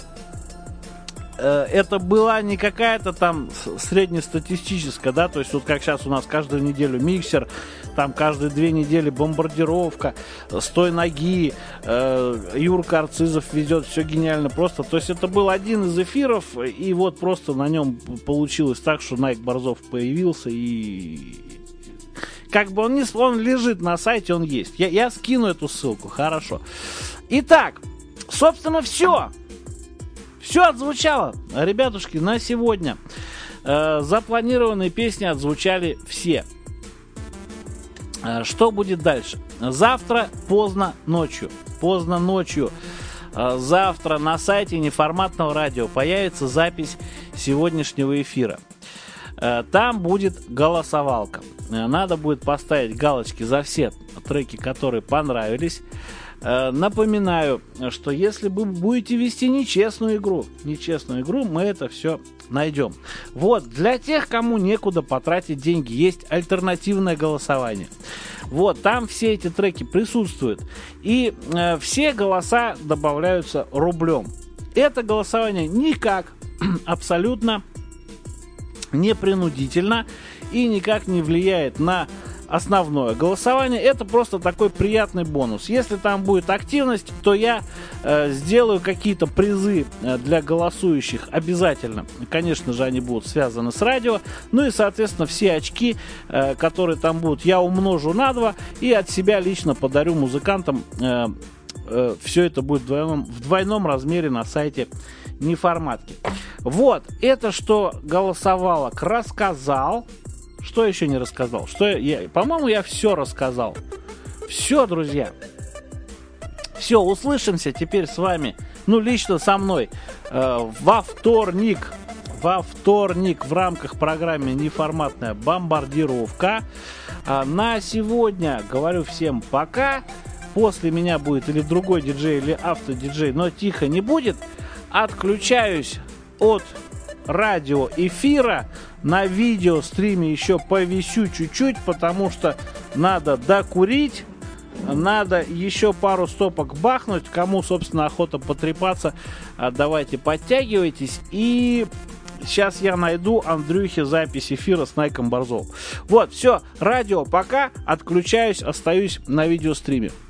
э, это была не какая-то там среднестатистическая, да, то есть вот как сейчас у нас каждую неделю миксер, там каждые две недели бомбардировка, с той ноги, э, Юрка Арцизов ведет, все гениально просто. То есть это был один из эфиров, и вот просто на нем получилось так, что Найк Борзов появился, и как бы он не, он лежит на сайте, он есть. Я, я скину эту ссылку, хорошо. Итак, собственно, все. Все отзвучало, ребятушки, на сегодня. Э, запланированные песни отзвучали все. Э, что будет дальше? Завтра поздно ночью. Поздно ночью. Э, завтра на сайте Неформатного радио появится запись сегодняшнего эфира. Там будет голосовалка. Надо будет поставить галочки за все треки, которые понравились. Напоминаю, что если вы будете вести нечестную игру, нечестную игру, мы это все найдем. Вот, для тех, кому некуда потратить деньги, есть альтернативное голосование. Вот, там все эти треки присутствуют. И э, все голоса добавляются рублем. Это голосование никак, абсолютно непринудительно и никак не влияет на основное голосование. Это просто такой приятный бонус. Если там будет активность, то я э, сделаю какие-то призы э, для голосующих обязательно. Конечно же, они будут связаны с радио. Ну и, соответственно, все очки, э, которые там будут, я умножу на два и от себя лично подарю музыкантам. Э, э, все это будет в двойном, в двойном размере на сайте Неформатки. Вот, это что голосовалок рассказал. Что еще не рассказал? Что я, я, по-моему, я все рассказал. Все, друзья. Все, услышимся теперь с вами, ну, лично со мной, э, во вторник. Во вторник в рамках программы «Неформатная бомбардировка». А на сегодня говорю всем пока. После меня будет или другой диджей, или автодиджей, но тихо не будет. Отключаюсь от радиоэфира. На видеостриме еще повисю чуть-чуть, потому что надо докурить. Надо еще пару стопок бахнуть. Кому, собственно, охота потрепаться, давайте подтягивайтесь. И сейчас я найду Андрюхе запись эфира с Найком Борзовым. Вот, все, радио пока. Отключаюсь, остаюсь на видеостриме.